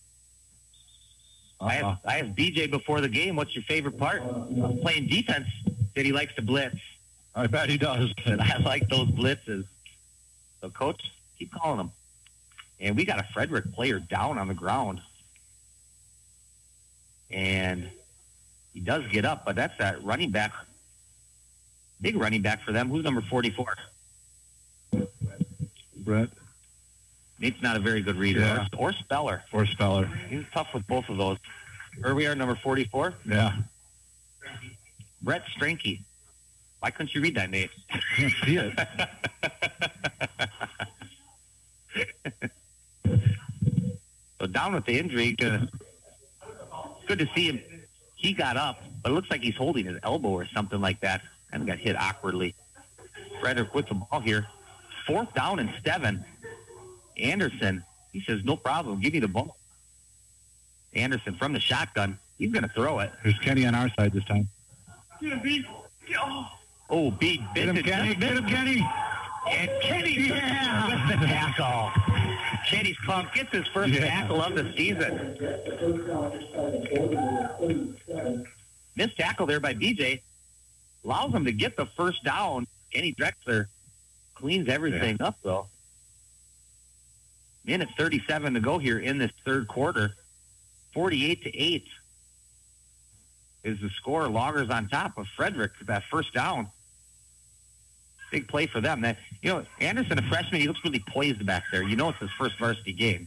I Uh-uh. asked, I asked B J before the game, what's your favorite part? Playing defense. Said he likes to blitz. I bet he does. Said I like those blitzes. So, Coach, keep calling them. And we got a Frederick player down on the ground. And he does get up, but that's that running back. Big running back for them. Who's number forty-four? Brett Nate's not a very good reader. Yeah. Or, or speller. or Speller. He's tough with both of those. Here we are, number forty-four. Yeah. Brett Stranke. Why couldn't you read that, Nate? Can't see it. So down with the injury. Good, good to see him. He got up, but it looks like he's holding his elbow or something like that. And got hit awkwardly. Frederick with the ball here. Fourth down and seven. Anderson, he says, no problem. Give me the ball. Anderson from the shotgun. He's going to throw it. There's Kenny on our side this time. Oh, beat Get him, Kenny. Get him, Kenny. And Kenny yeah. with the tackle. Kenny's pump gets his first Yeah. tackle of the season. Missed tackle there by B J. Allows him to get the first down. Kenny Drexler cleans everything up, though. Minute thirty-seven to go here in this third quarter. forty-eight to eight is the score. Loggers on top of Frederick for that first down. Big play for them. That you know, Anderson, a freshman, he looks really poised back there. You know it's his first varsity game.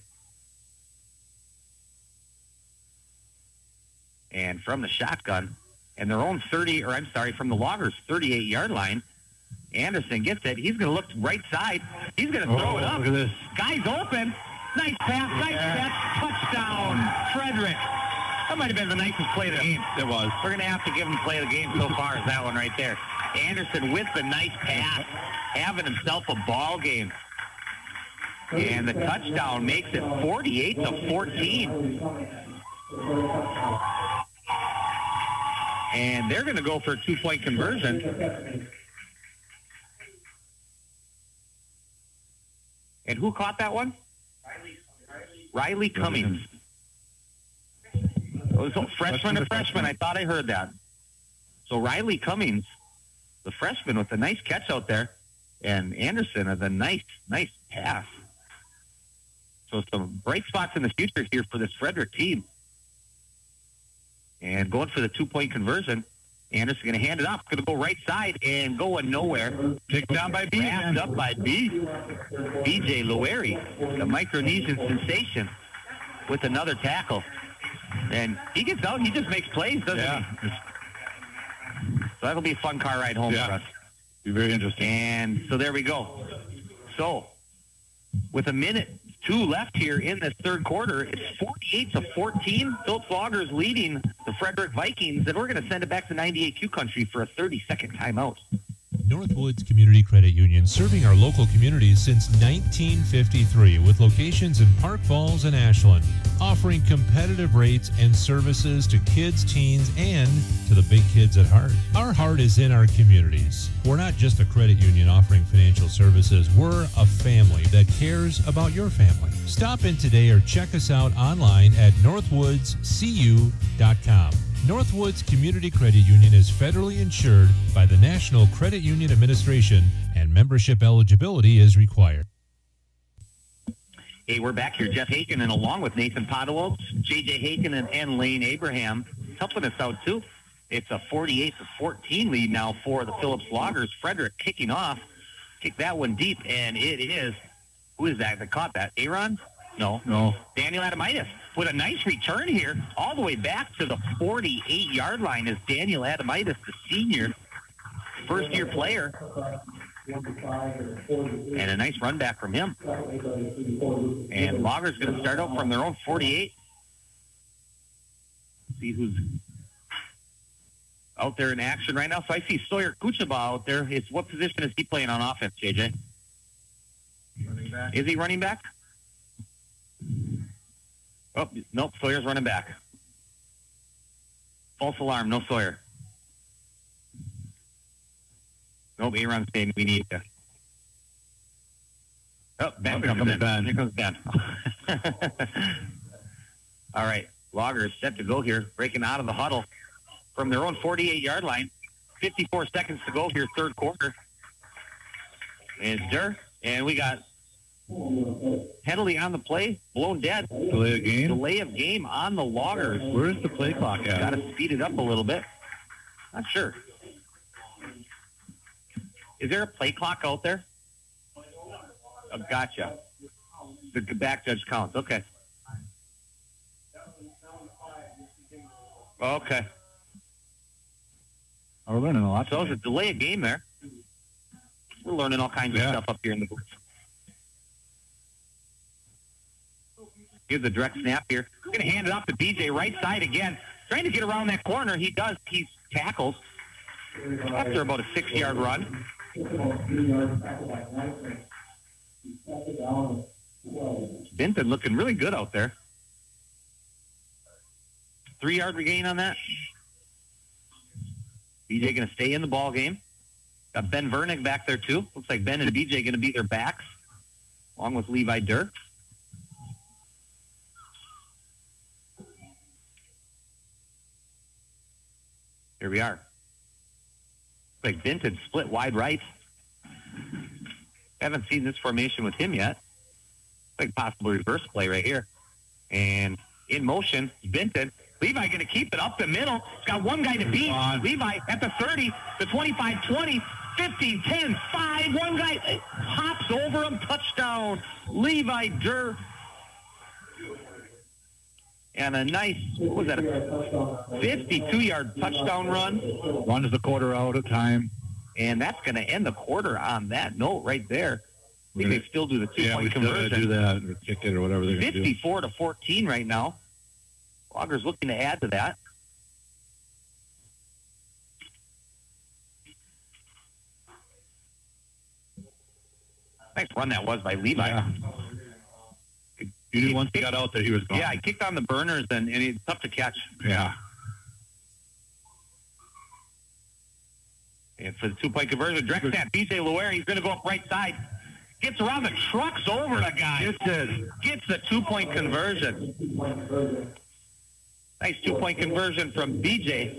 And from the shotgun, and their own thirty, or I'm sorry, from the Loggers' thirty-eight-yard line, Anderson gets it. He's going to look right side. He's going to throw Oh, it up. look at this. Guy's open. Nice pass, nice Yeah. catch, touchdown, Frederick. That might have been the nicest play of the game. It was. We're going to have to give him play of the game so far is that one right there. Anderson with the nice pass, having himself a ball game. And the touchdown makes it forty-eight to fourteen. And they're going to go for a two-point conversion. And who caught that one? Riley Cummings. Oh, so freshman to freshman. I thought I heard that. So Riley Cummings, the freshman, with a nice catch out there, and Anderson with a nice, nice pass. So some bright spots in the future here for this Frederick team. And going for the two-point conversion. Anderson going to hand it off. Going to go right side and going nowhere. Picked down by B. Wrapped up by B. B J Lowery, the Micronesian sensation, with another tackle. And he gets out. He just makes plays, doesn't Yeah. he? So that'll be a fun car ride home Yeah. for us. Be very interesting. And so there we go. So with a minute two left here in this third quarter, it's forty-eight to fourteen. Phillips Loggers leading the Frederick Vikings, and we're going to send it back to ninety-eight Q Country for a thirty-second timeout. Northwoods Community Credit Union, serving our local communities since nineteen fifty-three, with locations in Park Falls and Ashland, offering competitive rates and services to kids, teens, and to the big kids at heart. Our heart is in our communities. We're not just a credit union offering financial services. We're a family that cares about your family. Stop in today or check us out online at northwoods c u dot com. Northwoods Community Credit Union is federally insured by the National Credit Union Administration, and membership eligibility is required. Hey, we're back here. Jeff Haken, and along with Nathan Podolobs, J J Haken, and, and Lane Abraham helping us out too. It's a forty-eight to fourteen lead now for the Phillips Loggers. Frederick kicking off. Kick that one deep, and it is, who is that that caught that? Aaron? No. No. Daniel Adamitis with a nice return here, all the way back to the forty-eight-yard line is Daniel Adamitis, the senior, first-year player. And a nice run back from him. And Loggers going to start out from their own forty-eight. See who's out there in action right now. So I see Sawyer Kuchaba out there. It's, what position is he playing on offense, J J? Running back. Is he running back? Oh, nope, Sawyer's running back. False alarm, no Sawyer. Nope, Aaron's saying we need to. Oh, Ben Oh, here comes comes in. Ben. Here comes Ben. All right, Loggers set to go here, breaking out of the huddle from their own forty-eight-yard line. fifty-four seconds to go here, third quarter. And it's Durr, and we got penalty on the play, blown dead. Delay of game. Delay of game on the Loggers. Where's the play clock at? Got to speed it up a little bit. Not sure. Is there a play clock out there? Oh, gotcha. The back judge counts. Okay. Okay. Oh, we're learning a lot. So it's a delay of game there. We're learning all kinds of Yeah. stuff up here in the booth. Here's the direct snap here. Going to hand it off to B J, right side again. Trying to get around that corner. He does. He's tackled after about a six-yard run. Benton looking really good out there. Three-yard regain on that. B J going to stay in the ball game. Got Ben Vernick back there too. Looks like Ben and B J going to be their backs, along with Levi Durr. Here we are. Looks like Benton split wide right. Haven't seen this formation with him yet. Like possible reverse play right here. And in motion, Benton. Levi going to keep it up the middle. He's got one guy to beat. Levi at the thirty, the twenty-five twenty, fifteen ten, five. One guy hops over him. Touchdown. Levi Durr. And a nice, what was that, a fifty-two-yard touchdown run. Runs the quarter out of time. And that's going to end the quarter on that note right there. I think they still do the Yeah, we two-point still gotta conversion. do that or kick it or whatever they're going to do. fifty-four to fourteen right now. Loggers looking to add to that. Nice run that was by Levi. Yeah. You knew once he got out there, he was gone. Yeah, he kicked on the burners, and, and it's tough to catch. Yeah. And for the two-point conversion, direct snap, B J Lowery, he's going to go up right side. Gets around the trucks over the guy. Gets it. Gets the two-point conversion. Nice two-point conversion from B J.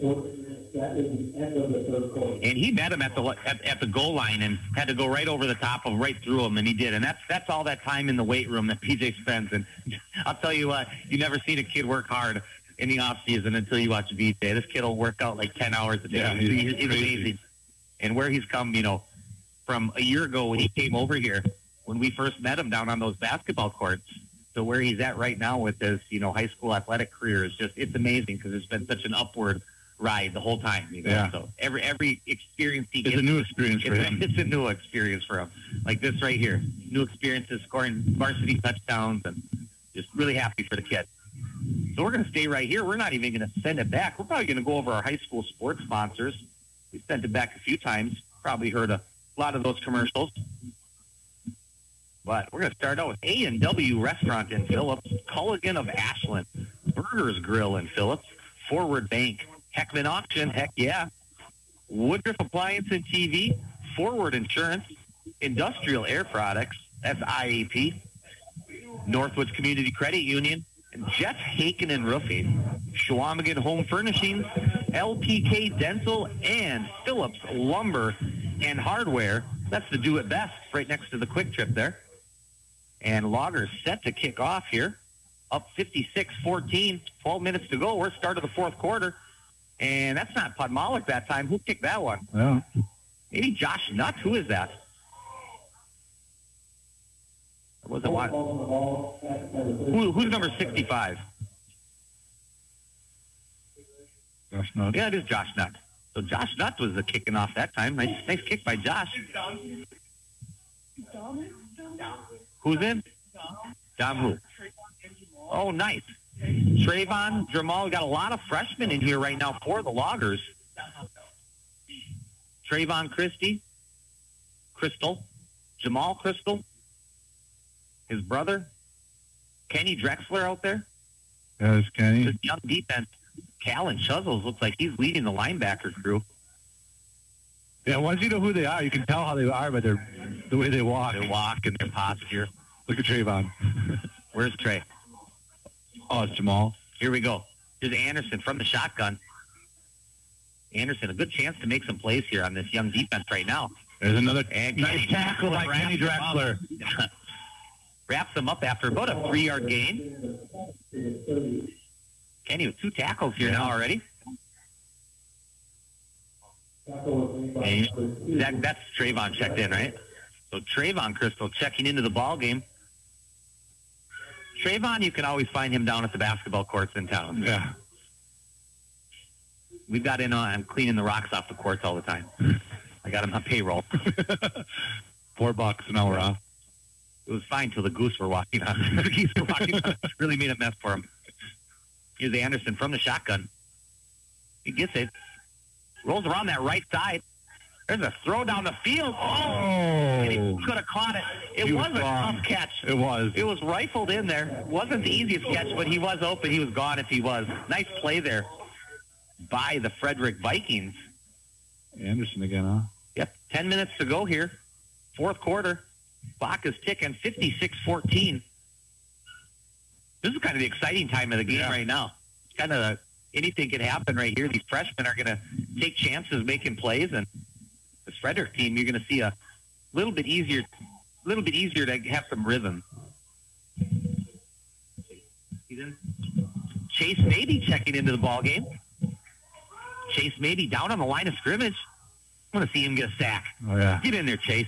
And he met him at the at, at the goal line and had to go right over the top of right through him, and he did. And that's that's all that time in the weight room that P J spends. And I'll tell you what, you never seen a kid work hard in the off season until you watch B J. This kid will work out like ten hours a day. Yeah, he's, he's he's amazing. And where he's come, you know, from a year ago when he came over here, when we first met him down on those basketball courts, to where he's at right now with his, you know, high school athletic career is just, it's amazing because it's been such an upward ride the whole time. You know? Yeah. So every every experience he It's gets, a new experience for it's, him. it's a new experience for him. Like this right here, new experiences, scoring varsity touchdowns, and just really happy for the kid. So we're going to stay right here. We're not even going to send it back. We're probably going to go over our high school sports sponsors. We sent it back a few times. Probably heard a lot of those commercials. But we're going to start out with A and W Restaurant in Phillips, Culligan of Ashland, Burgers Grill in Phillips, Forward Bank, Heckman Auction, heck yeah, Woodruff Appliance and T V, Forward Insurance, Industrial Air Products, that's I A P, Northwoods Community Credit Union, and Jeff Haken and Roofing, Schwamigan Home Furnishings, L P K Dental, and Phillips Lumber and Hardware. That's the Do It Best right next to the Quick Trip there. And Loggers set to kick off here, up fifty-six fourteen, twelve minutes to go. We're start of the fourth quarter. And that's not Podmalik that time. Who kicked that one? Yeah. Maybe Josh Nutt. Who is that? Or was it what? Who, who's number sixty-five? Josh Nutt. Yeah, it is Josh Nutt. So Josh Nutt was the kicking off that time. Nice, nice kick by Josh. Who's in? Dom who? Oh, nice. Trayvon Jamal. We got a lot of freshmen in here right now for the Loggers. Trayvon Christie, Crystal, Jamal Crystal, his brother, Kenny Drexler out there. Yeah, it's Kenny. This young defense, Callan Chuzzles looks like he's leading the linebacker crew. Yeah, once you know who they are, you can tell how they are by their the way they walk. Their walk and their posture. Look at Trayvon. Where's Trey? Oh, it's Jamal. Here we go. Here's Anderson from the shotgun. Anderson, a good chance to make some plays here on this young defense right now. There's another And nice Kenny tackle by wraps Kenny him up. Drexler. Wraps him up after about a three-yard gain. Kenny with two tackles here now already. And that, that's Trayvon checked in, right? So Trayvon Crystal checking into the ball game. Trayvon, you can always find him down at the basketball courts in town. Yeah. We've got in on, I'm cleaning the rocks off the courts all the time. I got him on payroll. Four bucks an hour off. It was fine till the goose were walking on. The geese were walking on. Really made a mess for him. Here's Anderson from the shotgun. He gets it. Rolls around that right side. There's a throw down the field. Oh! And he could have caught it. It He was, was a gone. tough catch. It was. It was rifled in there. Wasn't the easiest catch, but he was open. He was gone if he was. Nice play there by the Frederick Vikings. Anderson again, huh? Yep, ten minutes to go here. Fourth quarter. Clock is ticking, fifty-six fourteen. This is kind of the exciting time of the game Yeah. right now. It's kind of anything can happen right here. These freshmen are going to take chances making plays, and this Frederick team, you're going to see a little bit easier, little bit easier to have some rhythm. Chase Maybe checking into the ball game. Chase Maybe down on the line of scrimmage. I want to see him get a sack. Oh, yeah. Get in there, Chase.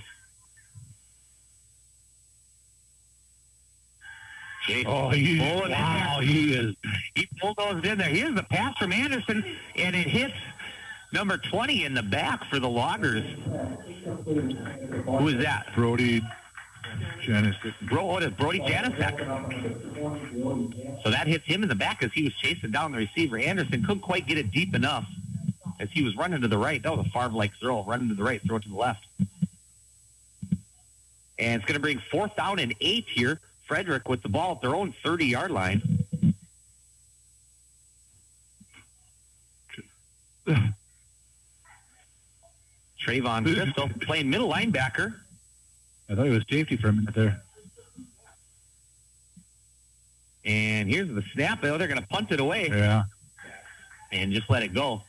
Chase. Oh, he, Pulling in wow, there. he is. He bulldozed in there. Here's the pass from Anderson, and it hits number twenty in the back for the Loggers. Who is that? Brody Janicek. Bro, what is Brody Janicek? So that hits him in the back as he was chasing down the receiver. Anderson couldn't quite get it deep enough as he was running to the right. That was a Favre-like throw. Running to the right, throw it to the left. And it's going to bring fourth down and eight here. Frederick with the ball at their own thirty-yard line. Trayvon Crystal playing middle linebacker. I thought he was safety for a minute there. And here's the snap. Oh, they're going to punt it away. Yeah. And just let it go.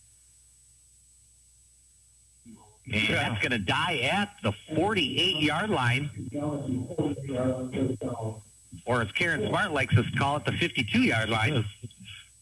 And Yeah. that's going to die at the forty-eight-yard line. Or as Karen Smart likes us to call it, the fifty-two-yard line.